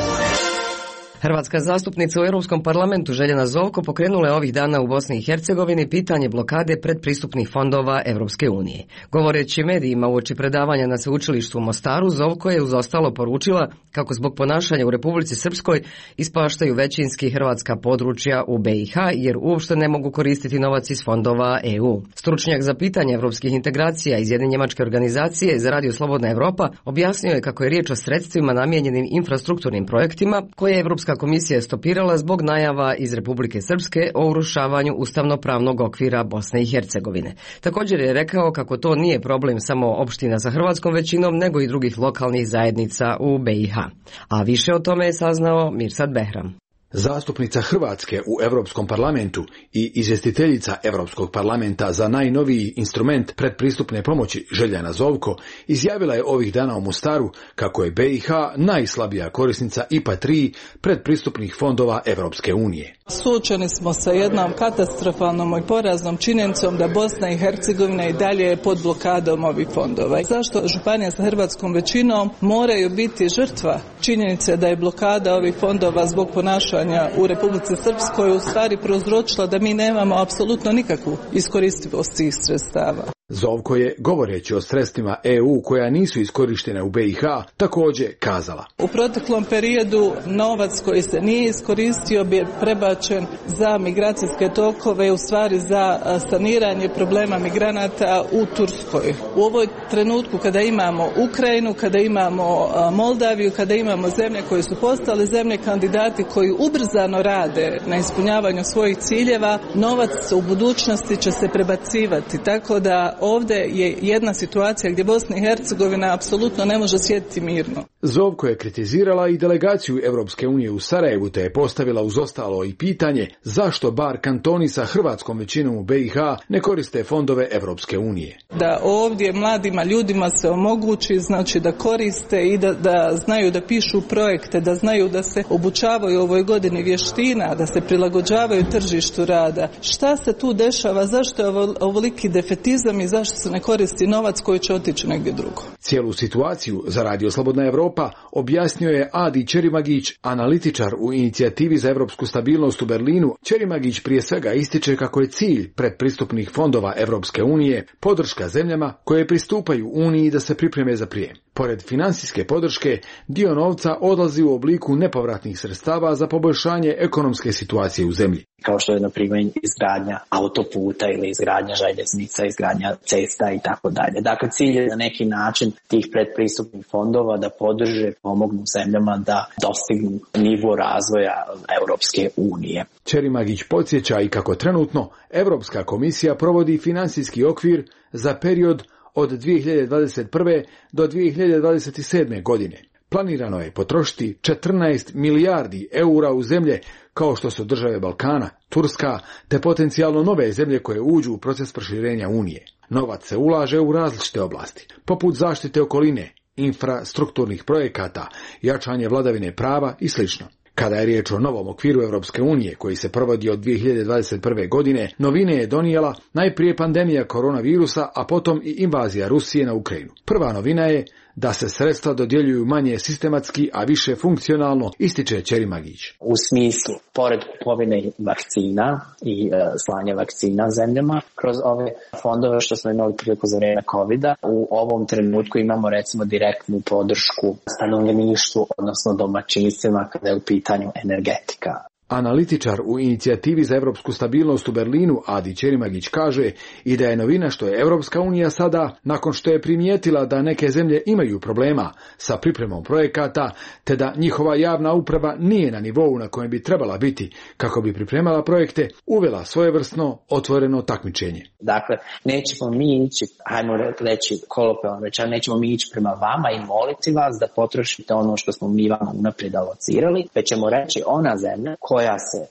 Hrvatska zastupnica u Europskom parlamentu Željana Zovko pokrenula je ovih dana u Bosni i Hercegovini pitanje blokade predpristupnih fondova Europske unije. Govoreći medijima uoči predavanja na sveučilištu u Mostaru, Zovko je uz ostalo poručila kako zbog ponašanja u Republici Srpskoj ispaštaju većinski hrvatska područja u BiH jer uopšte ne mogu koristiti novac iz fondova EU. Stručnjak za pitanje europskih integracija iz jedne njemačke organizacije za Radio Slobodna Evropa objasnio je kako je riječ o sredstvima namijenjenim infrastrukturnim projektima koje Europska komisija je stopirala zbog najava iz Republike Srpske o urušavanju ustavno-pravnog okvira Bosne i Hercegovine. Također je rekao kako to nije problem samo opština sa hrvatskom većinom, nego i drugih lokalnih zajednica u BiH. A više o tome je saznao Mirsad Behram. Zastupnica Hrvatske u Europskom parlamentu i izvjestiteljica Europskog parlamenta za najnoviji instrument predpristupne pomoći Željana Zovko izjavila je ovih dana u Mostaru kako je BiH najslabija korisnica IPA 3 predpristupnih fondova Europske unije. Suočeni smo sa jednom katastrofalnom i poraznom činjenicom da Bosna i Hercegovina i dalje je pod blokadom ovih fondova. Zašto županija sa hrvatskom većinom moraju biti žrtva činjenice da je blokada ovih fondova zbog ponašanja u Republici Srpskoj u stvari prouzročila da mi nemamo apsolutno nikakvu iskoristivost tih sredstava. Zovko je, govoreći o sredstvima EU koja nisu iskorištene u BiH, također kazala. U proteklom periodu novac koji se nije iskoristio bi prebačen za migracijske tokove, u stvari za saniranje problema migranata u Turskoj. U ovoj trenutku kada imamo Ukrajinu, kada imamo Moldaviju, kada imamo zemlje koje su postale zemlje kandidati koji ubrzano rade na ispunjavanju svojih ciljeva, novac u budućnosti će se prebacivati, tako da ovdje je jedna situacija gdje Bosna i Hercegovina apsolutno ne može sjediti mirno. Zovko je kritizirala i delegaciju Europske unije u Sarajevu te je postavila uz ostalo i pitanje zašto bar kantoni sa hrvatskom većinom u BiH ne koriste fondove Europske unije. Da ovdje mladima ljudima se omogući znači da koriste i da znaju da pišu projekte, da znaju da se obučavaju u ovoj godini vještina, da se prilagođavaju tržištu rada. Šta se tu dešava, zašto je ovoliki defetizam i zašto se ne koristi novac koji će otići negdje drugo? Cijelu situaciju za Radio Slobodna Evropa objasnio je Adi Čerimagić, analitičar u inicijativi za europsku stabilnost u Berlinu. Čerimagić prije svega ističe kako je cilj predpristupnih fondova Europske unije podrška zemljama koje pristupaju Uniji da se pripreme za prijem. Pored financijske podrške, dio novca odlazi u obliku nepovratnih sredstava za poboljšanje ekonomske situacije u zemlji. Kao što je, na primjer, izgradnja autoputa ili izgradnja željeznica, izgradnja cesta i tako dalje. Dakle, cilj je na neki način tih predpristupnih fondova da podrže, pomognu zemljama da dostignu nivo razvoja Europske unije. Čerimagić podsjeća i kako trenutno Europska komisija provodi financijski okvir za period od 2021. do 2027. godine. Planirano je potrošiti 14 milijardi eura u zemlje kao što su države Balkana, Turska, te potencijalno nove zemlje koje uđu u proces proširenja Unije. Novac se ulaže u različite oblasti, poput zaštite okoline, infrastrukturnih projekata, jačanje vladavine prava i sl. Kada je riječ o novom okviru Europske unije koji se provodi od 2021. godine, novine je donijela najprije pandemija koronavirusa, a potom i invazija Rusije na Ukrajinu. Prva novina je da se sredstva dodjeljuju manje sistematski, a više funkcionalno, ističe Čerimagić. U smislu, pored kupovine vakcina i slanja vakcina zemljama, kroz ove fondove što smo imali priliku za vrijeme COVID-a, u ovom trenutku imamo recimo direktnu podršku stanovništvu, odnosno domaćinstvima kada je u pitanju energetika. Analitičar u inicijativi za europsku stabilnost u Berlinu, Adi Čerimagić, kaže i da je novina što je Europska unija sada, nakon što je primijetila da neke zemlje imaju problema sa pripremom projekata, te da njihova javna uprava nije na nivou na kojem bi trebala biti kako bi pripremala projekte, uvela svojevrsno otvoreno takmičenje. Dakle, nećemo mi ići, hajmo reći kolokvijalno rečeno, nećemo mi ići prema vama i moliti vas da potrošite ono što smo mi vama unaprijed alocirali, već ćemo reći ona zemlja koja se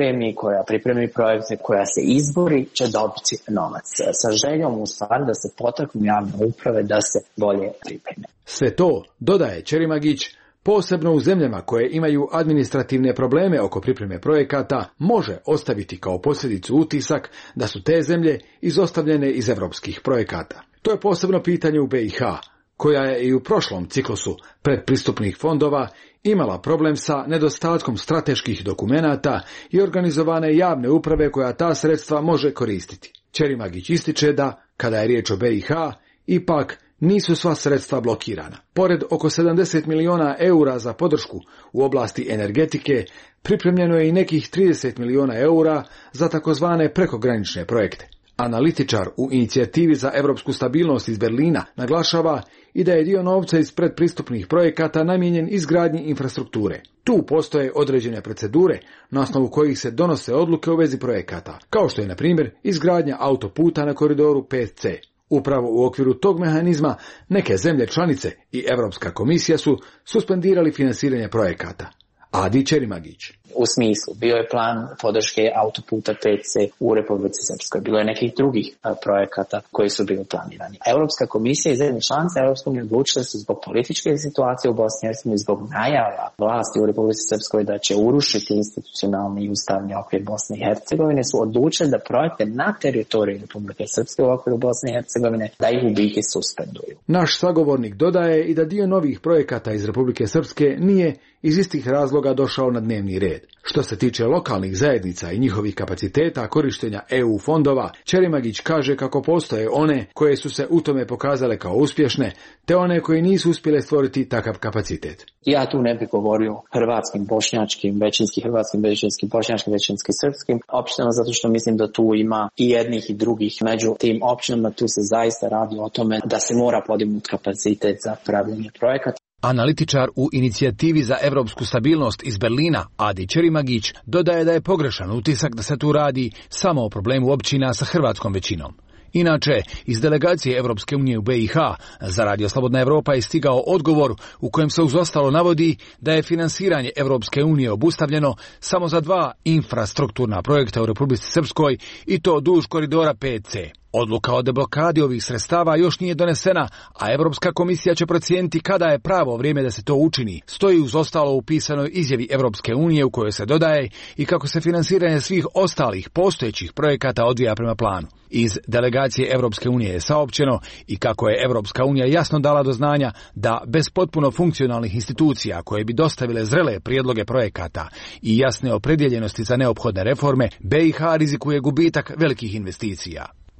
pripremi projekte, koja se izbori, će dobiti novac. Sa željom u stvari da se potaknu javne uprave da se bolje pripreme. Sve to, dodaje Čerimagić, posebno u zemljama koje imaju administrativne probleme oko pripreme projekata, može ostaviti kao posljedicu utisak da su te zemlje izostavljene iz europskih projekata. To je posebno pitanje u BiH, koja je i u prošlom ciklusu predpristupnih fondova imala problem sa nedostatkom strateških dokumenata i organizovane javne uprave koja ta sredstva može koristiti. Čerimagić ističe da, kada je riječ o BiH, ipak nisu sva sredstva blokirana. Pored oko 70 milijuna eura za podršku u oblasti energetike, pripremljeno je i nekih 30 milijuna eura za takozvane prekogranične projekte. Analitičar u inicijativi za europsku stabilnost iz Berlina naglašava i da je dio novca iz predpristupnih projekata namijenjen izgradnji infrastrukture. Tu postoje određene procedure na osnovu kojih se donose odluke u vezi projekata, kao što je na primjer izgradnja autoputa na koridoru 5C. Upravo u okviru tog mehanizma neke zemlje članice i Europska komisija su suspendirali finansiranje projekata. Adi Čerimagić. U smislu, bio je plan podrške autoputa 5C u Republici Srpskoj. Bilo je nekih drugih projekata koji su bili planirani. Europska komisija i zemlje članice Europske unije odlučile su zbog političke situacije u Bosni i Hercegovini, zbog najava vlasti u Republici Srpskoj da će urušiti institucionalni i ustavni okvir Bosne i Hercegovine, su odlučili da projekte na teritoriji Republike Srpske u okviru Bosne i Hercegovine da ih u biti suspenduju. Naš sagovornik dodaje i da dio novih projekata iz Republike Srpske nije iz istih razloga došao na dnevni red. Što se tiče lokalnih zajednica i njihovih kapaciteta korištenja EU fondova, Čerimagić kaže kako postoje one koje su se u tome pokazale kao uspješne, te one koje nisu uspjele stvoriti takav kapacitet. Ja tu ne bih govorio hrvatskim, bošnjačkim, većinskim, bošnjačkim, većinskim, srpskim općinama, zato što mislim da tu ima i jednih i drugih. Među tim općinama tu se zaista radi o tome da se mora podignuti kapacitet za pravljenje projekata. Analitičar u inicijativi za europsku stabilnost iz Berlina, Adi Čerimagić, dodaje da je pogrešan utisak da se tu radi samo o problemu općina sa hrvatskom većinom. Inače, iz delegacije Europske unije u BiH za Radio Slobodna Evropa je stigao odgovor u kojem se uz ostalo navodi da je finansiranje Europske unije obustavljeno samo za 2 infrastrukturna projekta u Republici Srpskoj i to duž koridora 5C. Odluka o deblokadi ovih sredstava još nije donesena, a Europska komisija će procijeniti kada je pravo vrijeme da se to učini, stoji uz ostalo u pisanoj izjavi Europske unije u kojoj se dodaje i kako se finansiranje svih ostalih postojećih projekata odvija prema planu. Iz delegacije Europske unije je saopćeno i kako je Europska unija jasno dala do znanja da bez potpuno funkcionalnih institucija koje bi dostavile zrele prijedloge projekata i jasne opredjeljenosti za neophodne reforme, BiH rizikuje gubitak velikih investicija.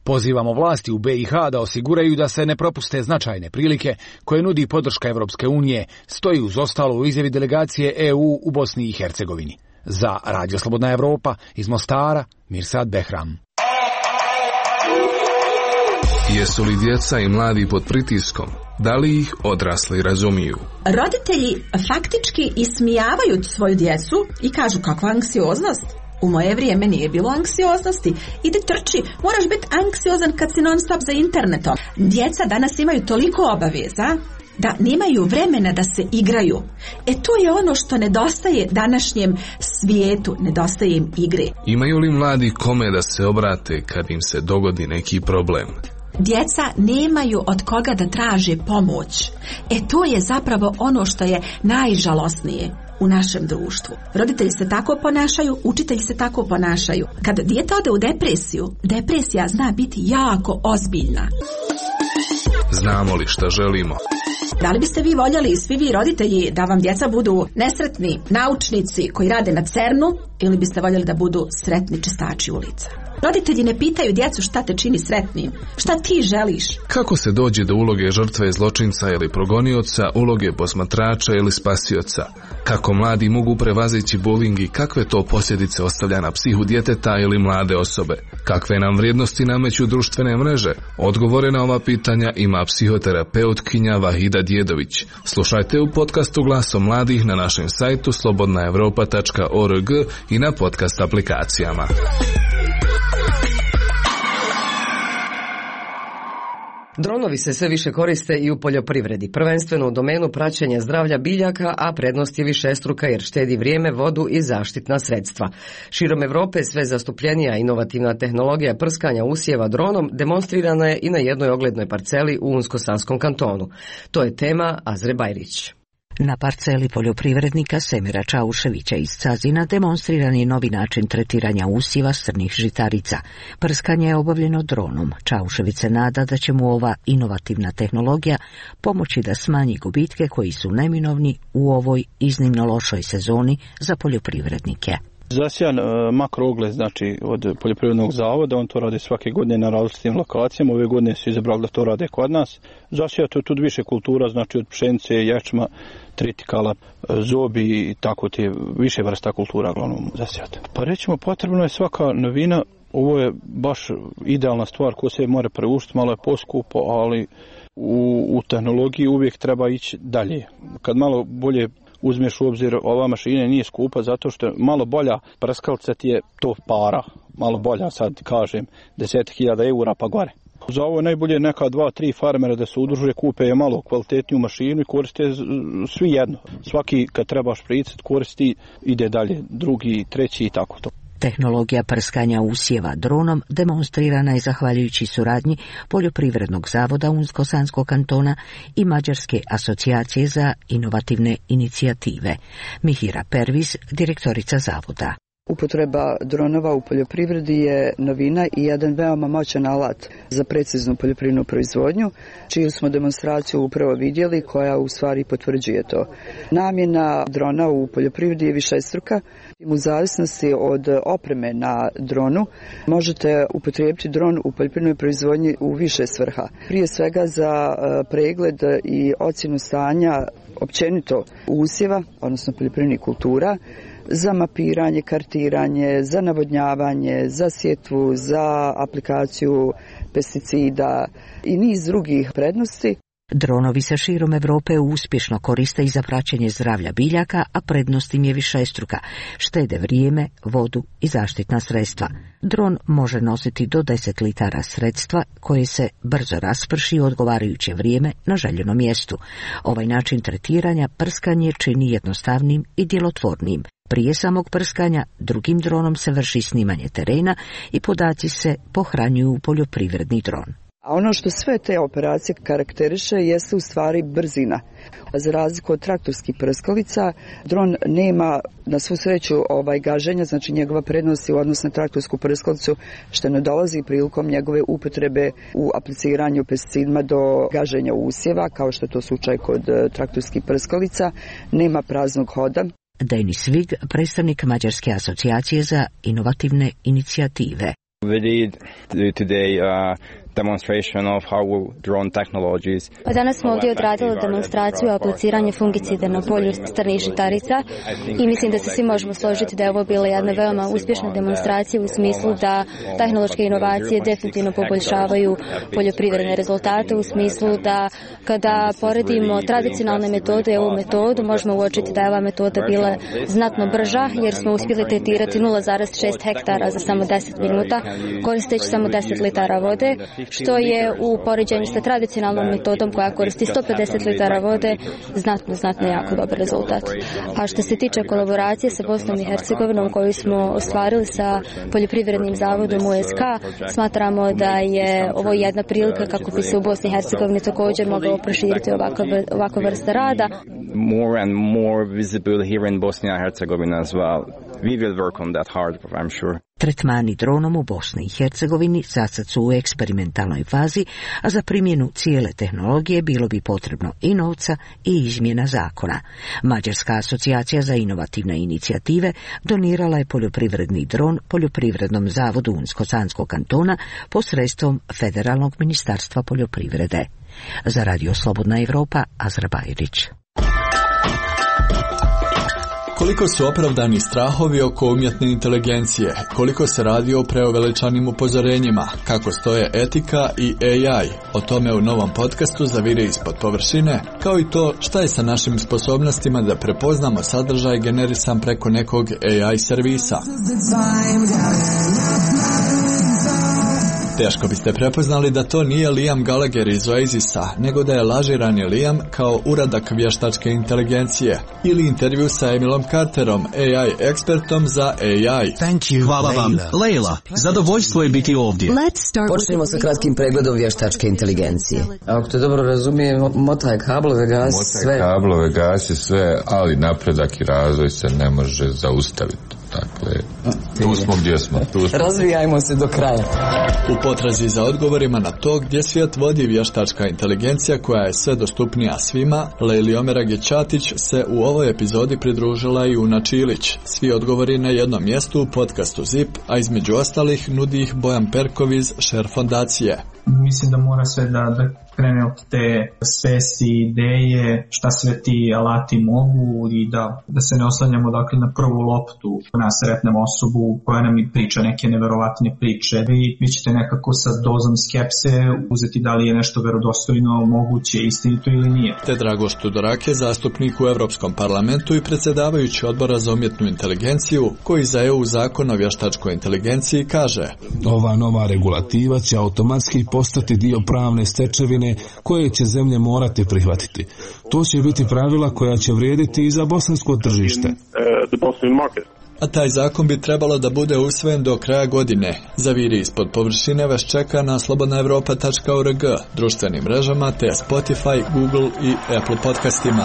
Pozivamo vlasti u BiH da osiguraju da se ne propuste značajne prilike koje nudi podrška Evropske unije, stoji uz ostalo u izjavi delegacije EU u Bosni i Hercegovini. Za Radio Slobodna Evropa iz Mostara, Mirsad Behram. Jesu li djeca i mladi pod pritiskom? Da li ih odrasli razumiju? Roditelji faktički ismijavaju svoju djecu i kažu kakva anksioznost. U moje vrijeme nije bilo anksioznosti. Idi trči, moraš biti anksiozan kad si non stop za internetom. Djeca danas imaju toliko obaveza da nemaju vremena da se igraju. To je ono što nedostaje današnjem svijetu, nedostaje im igre. Imaju li mladi kome da se obrate kad im se dogodi neki problem? Djeca nemaju od koga da traže pomoć. To je zapravo ono što je najžalosnije u našem društvu. Roditelji se tako ponašaju, učitelji se tako ponašaju. Kad dijete ode u depresiju, depresija zna biti jako ozbiljna. Znamo li šta želimo? Da li biste vi voljeli, svi vi roditelji, da vam djeca budu nesretni naučnici koji rade na CERN-u ili biste voljeli da budu sretni čistači ulica? Roditelji ne pitaju djecu šta te čini sretnim, šta ti želiš. Kako se dođe do uloge žrtve zločinca ili progonioca, uloge posmatrača ili spasioca? Kako mladi mogu prevazići bullying i kakve to posljedice ostavlja na psihu djeteta ili mlade osobe? Kakve nam vrijednosti nameću društvene mreže? Odgovore na ova pitanja ima psihoterapeutkinja Vahida Djedović. Slušajte u podcastu Glasom mladih na našem sajtu slobodnaevropa.org i na podcast aplikacijama. Dronovi se sve više koriste i u poljoprivredi, prvenstveno u domenu praćenja zdravlja biljaka, a prednost je višestruka jer štedi vrijeme, vodu i zaštitna sredstva. Širom Europe sve zastupljenija inovativna tehnologija prskanja usjeva dronom demonstrirana je i na jednoj oglednoj parceli u Unsko-Sanskom kantonu. To je tema Azre Bajrić. Na parceli poljoprivrednika Semira Čauševića iz Cazina demonstriran je novi način tretiranja usjeva crnih žitarica. Prskanje je obavljeno dronom. Čaušević se nada da će mu ova inovativna tehnologija pomoći da smanji gubitke koji su neminovni u ovoj iznimno lošoj sezoni za poljoprivrednike. Zasijan makroogled, znači od poljoprivrednog zavoda, on to radi svake godine na različitim lokacijama, ove godine su izabrali da to rade kod nas. Zasijato je tu više kultura, znači od pšenice, ječma, tritikala, zobi i tako te više vrsta kultura glavnom zasijato. Pa rećemo, potrebno je svaka novina, ovo je baš idealna stvar koja se mora preuštiti, malo je poskupo, ali u tehnologiji uvijek treba ići dalje. Kad malo bolje uzmeš u obzir, ova mašina nije skupa zato što je malo bolja prskalca ti je to para, malo bolja sad kažem 10.000 eura pa gore. Za ovo je najbolje neka 2-3 farmera da se udruže, kupe je malo kvalitetniju mašinu i koriste svi jedno. Svaki kad trebaš pricet koristi, ide dalje, drugi, treći i tako to. Tehnologija prskanja usjeva dronom demonstrirana je zahvaljujući suradnji Poljoprivrednog zavoda Unsko-Sanskog kantona i Mađarske asocijacije za inovativne inicijative. Mihira Pervis, direktorica zavoda. Upotreba dronova u poljoprivredi je novina i jedan veoma moćan alat za preciznu poljoprivrednu proizvodnju, čiju smo demonstraciju upravo vidjeli, koja u stvari potvrđuje to. Namjena drona u poljoprivredi je višestruka. U zavisnosti od opreme na dronu možete upotrijebiti dron u poljoprivrednoj proizvodnji u više svrha. Prije svega za pregled i ocjenu stanja općenito usjeva, odnosno poljoprivrednih kultura, za mapiranje, kartiranje, za navodnjavanje, za sjetvu, za aplikaciju pesticida i niz drugih prednosti. Dronovi se širom Europe uspješno koriste i za praćenje zdravlja biljaka, a prednost im je višestruka. Štede vrijeme, vodu i zaštitna sredstva. Dron može nositi do 10 litara sredstva koje se brzo rasprši u odgovarajuće vrijeme na željenom mjestu. Ovaj način tretiranja prskanje čini jednostavnim i djelotvornim. Prije samog prskanja drugim dronom se vrši snimanje terena i podaci se pohranjuju u poljoprivredni dron. A ono što sve te operacije karakteriše jeste u stvari brzina. Za razliku od traktorskih prskalica, dron nema na svu sreću gaženja, znači njegova prednost je u odnosu na traktorsku prskalicu što ne dolazi prilikom njegove upotrebe u apliciranju pesticidima do gaženja usjeva, kao što je to slučaj kod traktorskih prskalica, nema praznog hoda. Denis Vig, predstavnik Mađarske asocijacije za inovativne inicijative. We did today demonstration of how drone technologies. Danas smo ovdje odradili demonstraciju apliciranja fungicida na polju strnih žitarica i mislim da se svi možemo složiti da je ovo bila jedna veoma uspješna demonstracija u smislu da tehnološke inovacije definitivno poboljšavaju poljoprivredne rezultate, u smislu da kada poredimo tradicionalne metode i ovu metodu možemo uočiti da je ova metoda bila znatno brža jer smo uspjeli tretirati 0,6 hektara za samo 10 minuta koristeći samo 10 litara vode, što je u poređenju sa tradicionalnom metodom koja koristi 150 litara vode znatno jako dobar rezultat. A što se tiče kolaboracije sa Bosnom i Hercegovinom koju smo ostvarili sa poljoprivrednim zavodom USK, smatramo da je ovo jedna prilika kako bi se u Bosni i Hercegovini također moglo proširiti ovakva vrsta rada. More and more visible here in Bosnia and Herzegovina as well. We will work on that hard, I'm sure. Tretmani dronom u Bosni i Hercegovini sad su u eksperimentalnoj fazi, a za primjenu cijele tehnologije bilo bi potrebno i novca i izmjena zakona. Mađarska asocijacija za inovativne inicijative donirala je poljoprivredni dron Poljoprivrednom zavodu Unsko-Sanskog kantona posredstvom Federalnog ministarstva poljoprivrede. Za Radio Slobodna Evropa, Azra Bajrić. Koliko su opravdani strahovi oko umjetne inteligencije, koliko se radi o preuveličanim upozorenjima, kako stoje etika i AI, o tome u novom podcastu Zavire ispod površine, kao i to šta je sa našim sposobnostima da prepoznamo sadržaj generisan preko nekog AI servisa. Teško biste prepoznali da to nije Liam Gallagher iz Oasisa, nego da je lažirani Liam kao uradak vještačke inteligencije ili intervju sa Emilom Carterom, AI ekspertom za AI. Hvala vam, Leila. Zadovoljstvo je biti ovdje. Počnemo sa kratkim pregledom vještačke inteligencije. Ako te dobro razumijem, motaj kablove, gasi sve. Motaj kablove, gasi sve, ali napredak i razvoj se ne može zaustaviti. Dakle, tu smo gdje smo. Razvijajmo se do kraja. U potrazi za odgovorima na to gdje svijet vodi vještačka inteligencija koja je sve dostupnija svima, Leili Omerag Ćatić se u ovoj epizodi pridružila i Una Čilić. Svi odgovori na jednom mjestu u podcastu ZIP, a između ostalih nudi ih Bojan Perkov iz Share fondacije. Mislim da mora sve da krene od te svesti, ideje, šta sve ti alati mogu i da se ne oslanjamo dakle na prvu loptu, na sretnem osobu koja nam i priča neke neverovatne priče. Vi ćete nekako sa dozom skepse uzeti da li je nešto verodostojno, moguće, istinito ili nije. Te Dragoš Tudorak je zastupnik u Europskom parlamentu i predsjedavajući odbora za umjetnu inteligenciju, koji za EU zakon o vještačkoj inteligenciji kaže: Ova nova regulativa će automatski postati dio pravne stečevine koje će zemlje morati prihvatiti. To će biti pravila koja će vrijediti i za bosansko tržište. A taj zakon bi trebalo da bude usvojen do kraja godine. Zaviri ispod površine vas čeka na slobodnaevropa.org, društvenim mrežama te Spotify, Google i Apple podcastima.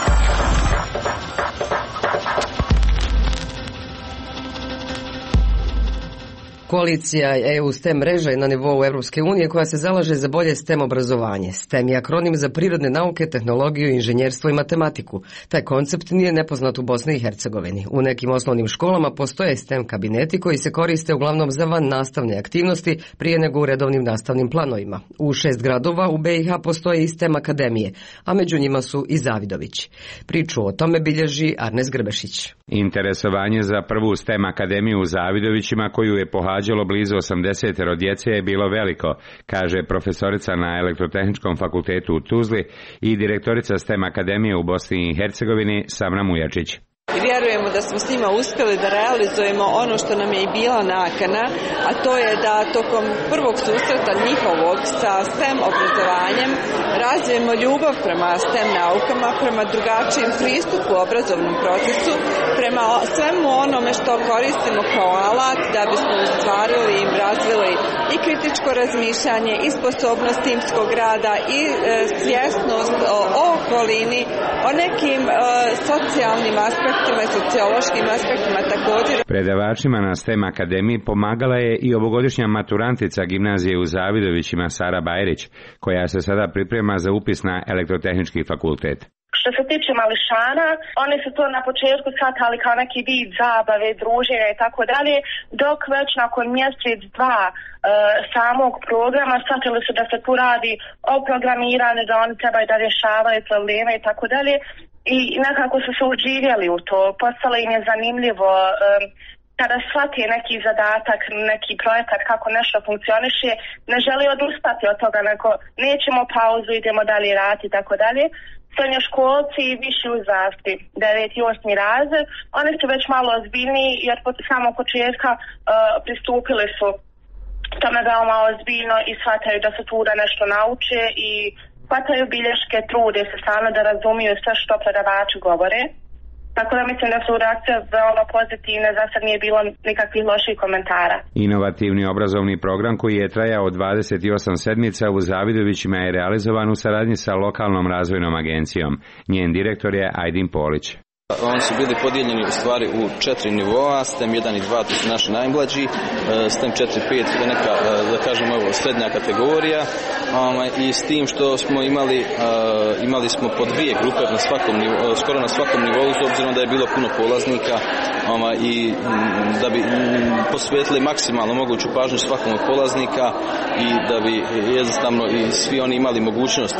Koalicija EU STEM mreža je na nivou Europske unije koja se zalaže za bolje STEM obrazovanje. STEM je akronim za prirodne nauke, tehnologiju, inženjerstvo i matematiku. Taj koncept nije nepoznat u Bosni i Hercegovini. U nekim osnovnim školama postoje STEM kabineti koji se koriste uglavnom za van nastavne aktivnosti prije nego u redovnim nastavnim planovima. U 6 gradova u BiH postoje i STEM akademije, a među njima su i Zavidović. Priču o tome bilježi Arnes Grbešić. Interesovanje za prvu STEM akademiju u Zavidovićima koju je pohađalo blizu 80 djece je bilo veliko, kaže profesorica na Elektrotehničkom fakultetu u Tuzli i direktorica STEM akademije u Bosni i Hercegovini Samra Mujačić. I vjerujemo da smo s njima uspjeli da realizujemo ono što nam je i bila nakana, a to je da tokom prvog susreta njihovog sa STEM obrazovanjem razvijemo ljubav prema STEM naukama, prema drugačijem pristupu obrazovnom procesu, prema svemu onome što koristimo kao alat da bismo ostvarili i razvili i kritičko razmišljanje, i sposobnost timskog rada, i svjesnost o okolini, o nekim socijalnim aspektima i sociološkim aspektima također. Predavačima na STEM akademiji pomagala je i ovogodišnja maturantica gimnazije u Zavidovićima Sara Bajrić, koja se sada priprema za upis na Elektrotehnički fakultet. Što se tiče mališana, oni su to na početku shvatali kao neki vid zabave, druženja i tako dalje, dok već nakon mjesec, dva samog programa shvatili su da se tu radi o programiranju, da oni trebaju da rješavaju probleme i tako dalje. I nekako su se uživjeli u to, postalo im je zanimljivo kada shvati neki zadatak, neki projekat, kako nešto funkcioniše, ne želi odustati od toga, nego nećemo pauzu, idemo dalje raditi i tako dalje. Srednjoškolci i viši uzrasti, 9. i 8. razred, oni su već malo ozbiljniji jer od samog početka pristupili su tome veoma ozbiljno i shvataju da su tu da nešto nauče i hvataju bilješke, trude se stalno da razumiju sve što predavači govore. Tako da mislim da su reakcije veoma pozitivne, za sad nije bilo nikakvih loših komentara. Inovativni obrazovni program koji je trajao 28 sedmica u Zavidovićima je realizovan u saradnji sa lokalnom razvojnom agencijom. Njen direktor je Ajdin Polić. Oni su bili podijeljeni u stvari u 4 nivoa, STEM 1 i 2 to su naši najmlađi, STEM 4 i 5 je neka, da kažemo, srednja kategorija, i s tim što smo imali smo po 2 grupe na svakom nivou, skoro na svakom nivou, s obzirom da je bilo puno polaznika i da bi posvetili maksimalno moguću pažnju svakom od polaznika i da bi jednostavno i svi oni imali mogućnost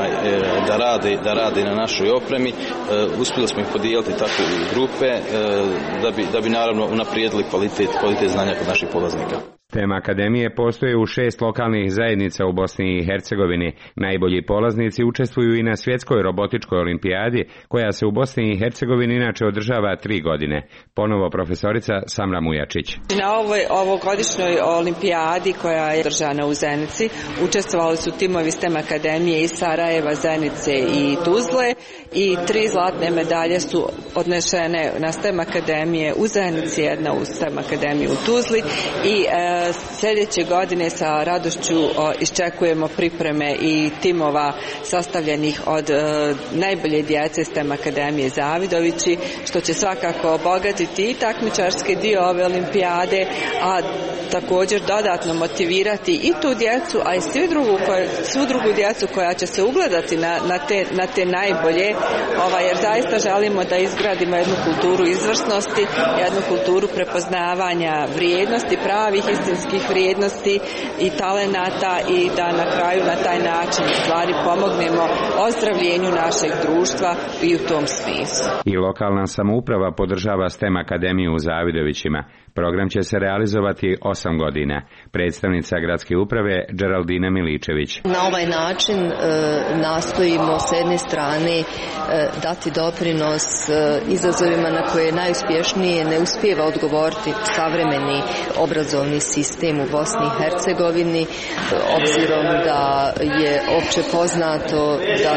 da rade na našoj opremi. Uspjeli smo ih podijeliti tako u grupe da bi naravno unaprijedili kvalitet znanja kod naših polaznika. STEM akademije postoje u 6 lokalnih zajednica u Bosni i Hercegovini. Najbolji polaznici učestvuju i na svjetskoj robotičkoj olimpijadi, koja se u Bosni i Hercegovini inače održava 3 godine. Ponovo profesorica Samra Mujačić. Na ovogodišnjoj olimpijadi koja je održana u Zenici učestvovali su timovi STEM akademije iz Sarajeva, Zenice i Tuzle i 3 zlatne medalje su odnešene na STEM akademije u Zenici, jedna u STEM akademiju u Tuzli i sljedeće godine sa radošću iščekujemo pripreme i timova sastavljenih od najbolje djece STEM akademije Zavidovići, što će svakako obogatiti i takmičarski dio ove olimpijade, a također dodatno motivirati i tu djecu, a i svu drugu djecu koja će se ugledati na te najbolje, jer zaista želimo da izgradimo jednu kulturu izvrsnosti, jednu kulturu prepoznavanja vrijednosti, pravih istinskih vrijednosti i talenata, i da na kraju na taj način stvari pomognemo ozdravljenju našeg društva i u tom smislu. I lokalna samouprava podržava STEM akademiju u Zavidovićima. Program će se realizovati 8 godina. Predstavnica gradske uprave Đeraldina Miličević. Na ovaj način nastojimo s jedne strane dati doprinos izazovima na koje najuspješnije ne uspijeva odgovoriti savremeni obrazovni sistem u Bosni i Hercegovini, obzirom da je opće poznato da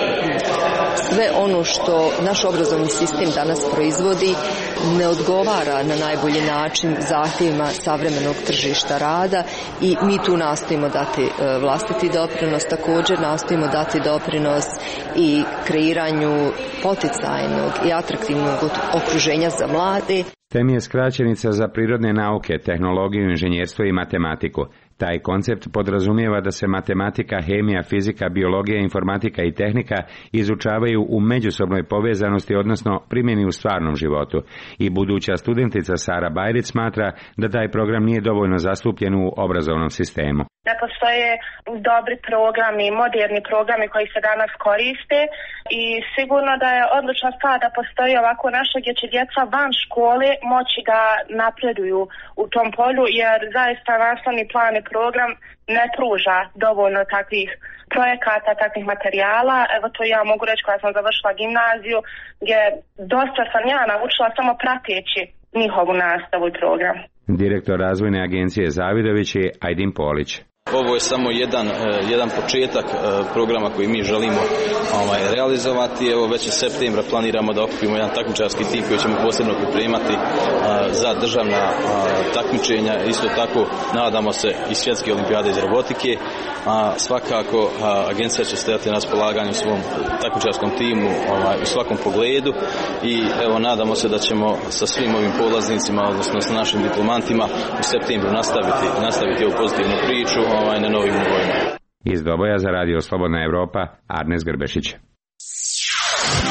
sve ono što naš obrazovni sistem danas proizvodi ne odgovara na najbolji način zahtjevima savremenog tržišta rada i mi tu nastojimo dati vlastiti doprinos, također nastojimo dati doprinos i kreiranju poticajnog i atraktivnog okruženja za mlade. STEM je skraćenica za prirodne nauke, tehnologiju, inženjerstvo i matematiku. Taj koncept podrazumijeva da se matematika, hemija, fizika, biologija, informatika i tehnika izučavaju u međusobnoj povezanosti, odnosno primjeni u stvarnom životu. I buduća studentica Sara Bajrić smatra da taj program nije dovoljno zastupljen u obrazovnom sistemu. Ne postoje dobri programi, moderni programi koji se danas koriste i sigurno da je odlična stvar da postoji ovako nešto gdje će djeca van škole moći da napreduju u tom polju, jer zaista nastavni plan i program ne pruža dovoljno takvih projekata, takvih materijala. Evo to ja mogu reći koja sam završila gimnaziju, gdje dosta sam ja naučila samo prateći njihovu nastavu i program. Direktor razvojne agencije Zavidović je Ajdin Polić. Ovo je samo jedan početak programa koji mi želimo realizovati. Evo već u septembra planiramo da okupimo jedan takmičarski tim koji ćemo posebno pripremati za državna takmičenja. Isto tako nadamo se i svjetske olimpijade iz robotike. Svakako agencija će stajati na raspolaganju svom takmičarskom timu u svakom pogledu i evo nadamo se da ćemo sa svim ovim polaznicima, odnosno sa našim diplomantima u septembru nastaviti ovu pozitivnu priču na novim nivoima. Iz Doboja za Radio Slobodna Evropa, Arnes Grbešić.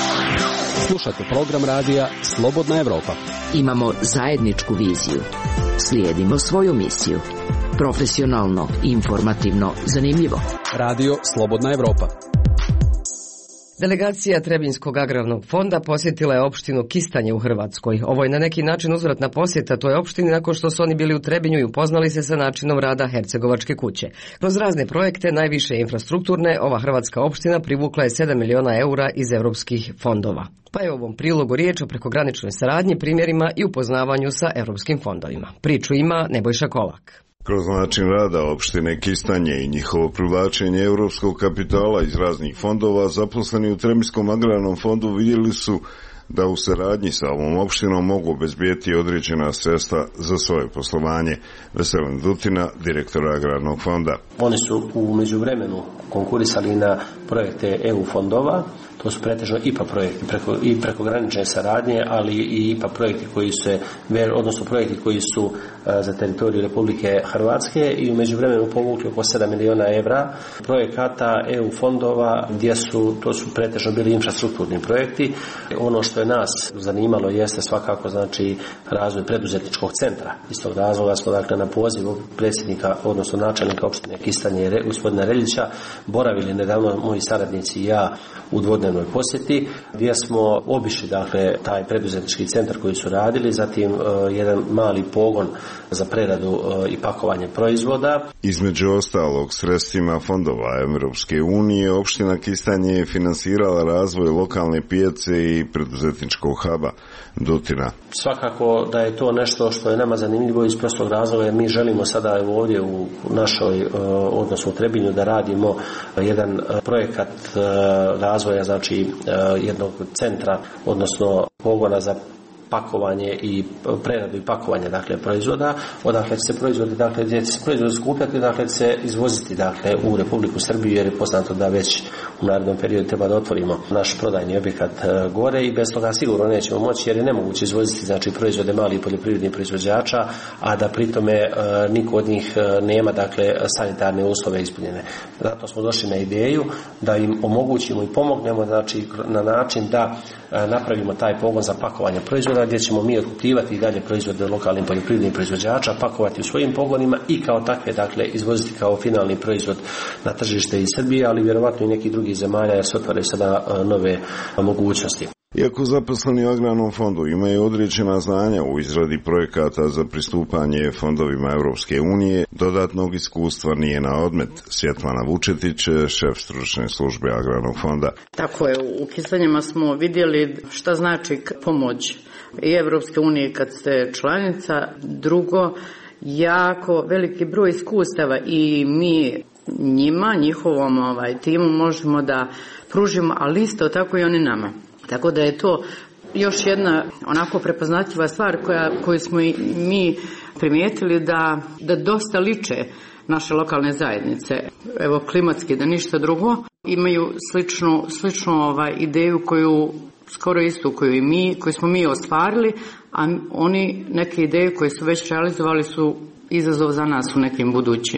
Slušate program radija Slobodna Evropa. Imamo zajedničku viziju. Slijedimo svoju misiju. Profesionalno, informativno, zanimljivo. Radio Slobodna Evropa. Delegacija Trebinjskog agrarnog fonda posjetila je opštinu Kistanje u Hrvatskoj. Ovo je na neki način uzvratna posjeta toj opštini nakon što su oni bili u Trebinju i upoznali se sa načinom rada Hercegovačke kuće. Kroz razne projekte, najviše infrastrukturne, ova hrvatska opština privukla je 7 miliona eura iz europskih fondova. Pa je u ovom prilogu riječ o prekograničnoj saradnji, primjerima i upoznavanju sa europskim fondovima. Priču ima Nebojša Kolak. Kroz način rada opštine Kistanje i njihovo privlačenje europskog kapitala iz raznih fondova, zaposleni u Trebinjskom agrarnom fondu vidjeli su da u saradnji sa ovom opštinom mogu obezbijeti određena sredstva za svoje poslovanje. Veselin Dutina, direktor agrarnog fonda. Oni su u međuvremenu konkurisali na projekte EU fondova. To su pretežno IPA projekti i prekogranične saradnje, ali i IPA projekti koji projekti koji su za teritoriju Republike Hrvatske i u međuvremenu povukli oko 7 miliona evra projekata EU fondova to su pretežno bili infrastrukturni projekti. Ono što je nas zanimalo jeste svakako razvoj preduzetničkog centra. Iz tog razloga smo na poziv predsjednika, odnosno načelnika opštine Kistanje, gospodina Reljića, boravili nedavno moji saradnici i ja u dvodnevnoj posjeti, gdje smo obišli taj preduzetnički centar koji su radili, zatim jedan mali pogon za preradu i pakovanje proizvoda. Između ostalog, sredstvima fondova Europske unije, opština Kistanje je finansirala razvoj lokalne pijace i preduzetničkog huba Dutina. Svakako da je to nešto što je nama zanimljivo iz prostog razloga, jer mi želimo sada ovdje u našoj, odnosno u Trebinju, da radimo jedan projekat razvoja, jednog centra, odnosno pogona za pakovanje i preradu i pakovanje proizvoda, odakle će se proizvodi, gdje će se proizvodi skupljati, će se izvoziti u Republiku Srbiju, jer je poznato da već u narednom periodu treba da otvorimo naš prodajni objekat gore i bez toga sigurno nećemo moći, jer je nemoguće izvoziti proizvode malih poljoprivrednih proizvođača, a da pritome niko od njih nema sanitarne uslove ispunjene. Zato smo došli na ideju da im omogućimo i pomognemo na način da napravimo taj pogon za pakovanje proizvoda, gdje ćemo mi otkupljivati i dalje proizvode lokalnih poljoprivrednih proizvođača, pakovati u svojim pogonima i kao takve izvoziti kao finalni proizvod na tržište iz Srbije, ali vjerovatno i nekih drugih zemalja, jer se otvaraju sada nove mogućnosti. Iako zaposleni u agrarnom fondu imaju određena znanja u izradi projekata za pristupanje fondovima Europske unije, dodatnog iskustva nije na odmet. Svjetlana Vučetić, šef stručne službe agrarnog fonda. Tako je, u Kistanjima smo vidjeli šta znači pomoć i Europske unije kad ste članica. Drugo, jako veliki broj iskustava i mi njihovom timu možemo da pružimo, ali isto tako i oni nama. Tako da je to još jedna onako prepoznatljiva stvar koju smo i mi primijetili da dosta liče naše lokalne zajednice. Evo, klimatski, da ništa drugo, imaju sličnu ideju koju skoro istu koju smo mi ostvarili, a oni neke ideje koje su već realizovali su izazov za nas u nekim budućim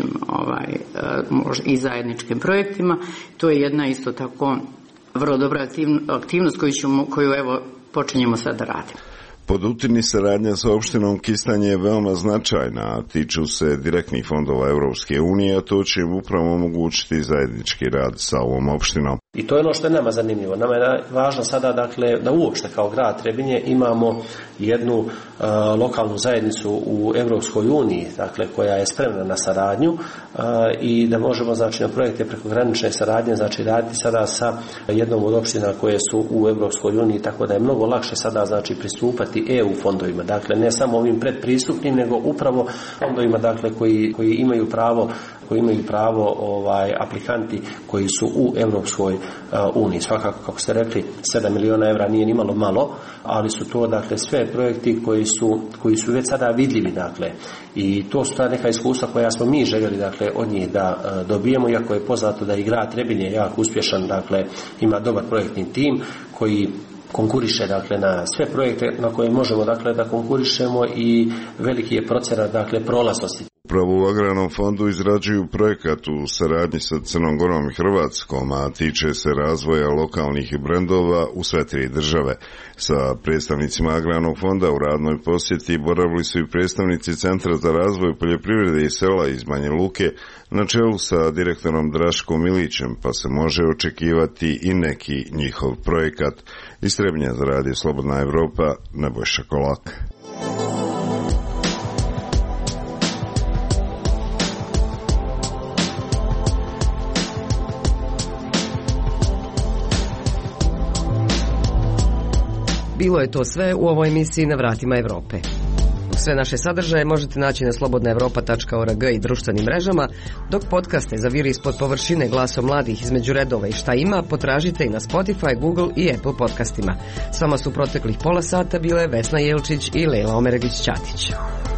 i zajedničkim projektima. To je jedna isto tako vrlo dobra aktivnost koju evo počinjemo sad da radimo. Po Dutini saradnja sa opštinom Kistanje je veoma značajna, tiču se direktnih fondova Europske unije, a to će im upravo omogućiti zajednički rad sa ovom opštinom. I to je ono što je nama zanimljivo. Nama je važno sada da uopšte kao grad Trebinje imamo jednu lokalnu zajednicu u Europskoj uniji, koja je spremna na saradnju i da možemo na projekte prekogranične saradnje raditi sada sa jednom od opština koje su u Europskoj uniji, tako da je mnogo lakše sada pristupati EU fondovima. Ne samo ovim predpristupnim, nego upravo fondovima koji imaju pravo aplikanti koji su u Europskoj uniji. Svakako, kako ste rekli, 7 miliona evra nije nimalo malo, ali su to sve projekti koji su već sada vidljivi, i to su ta neka iskustva koja smo mi željeli od njih da dobijemo, iako je poznato da i grad Trebinje jako uspješan, ima dobar projektni tim koji konkuriše na sve projekte na koje možemo da konkurišemo i veliki je procenat prolaznosti. Upravo u Agrarnom fondu izrađuju projekat u saradnji sa Crnom Gorom i Hrvatskom, a tiče se razvoja lokalnih brendova u sve tri države. Sa predstavnicima Agrarnog fonda u radnoj posjeti boravili su i predstavnici Centra za razvoj poljoprivrede i sela iz Banja Luke na čelu sa direktorom Draškom Ilićem, pa se može očekivati i neki njihov projekat. Iz Trebinja za Radio Slobodna Evropa, Nebojša Kolak. Bilo je to sve u ovoj emisiji Na vratima Evrope. Sve naše sadržaje možete naći na slobodnaevropa.org i društvenim mrežama, dok podcaste zaviri ispod površine Glasom mladih između redova i šta ima, potražite i na Spotify, Google i Apple podcastima. S vama su proteklih pola sata bile Vesna Jelčić i Lejla Omeregić-Ćatić.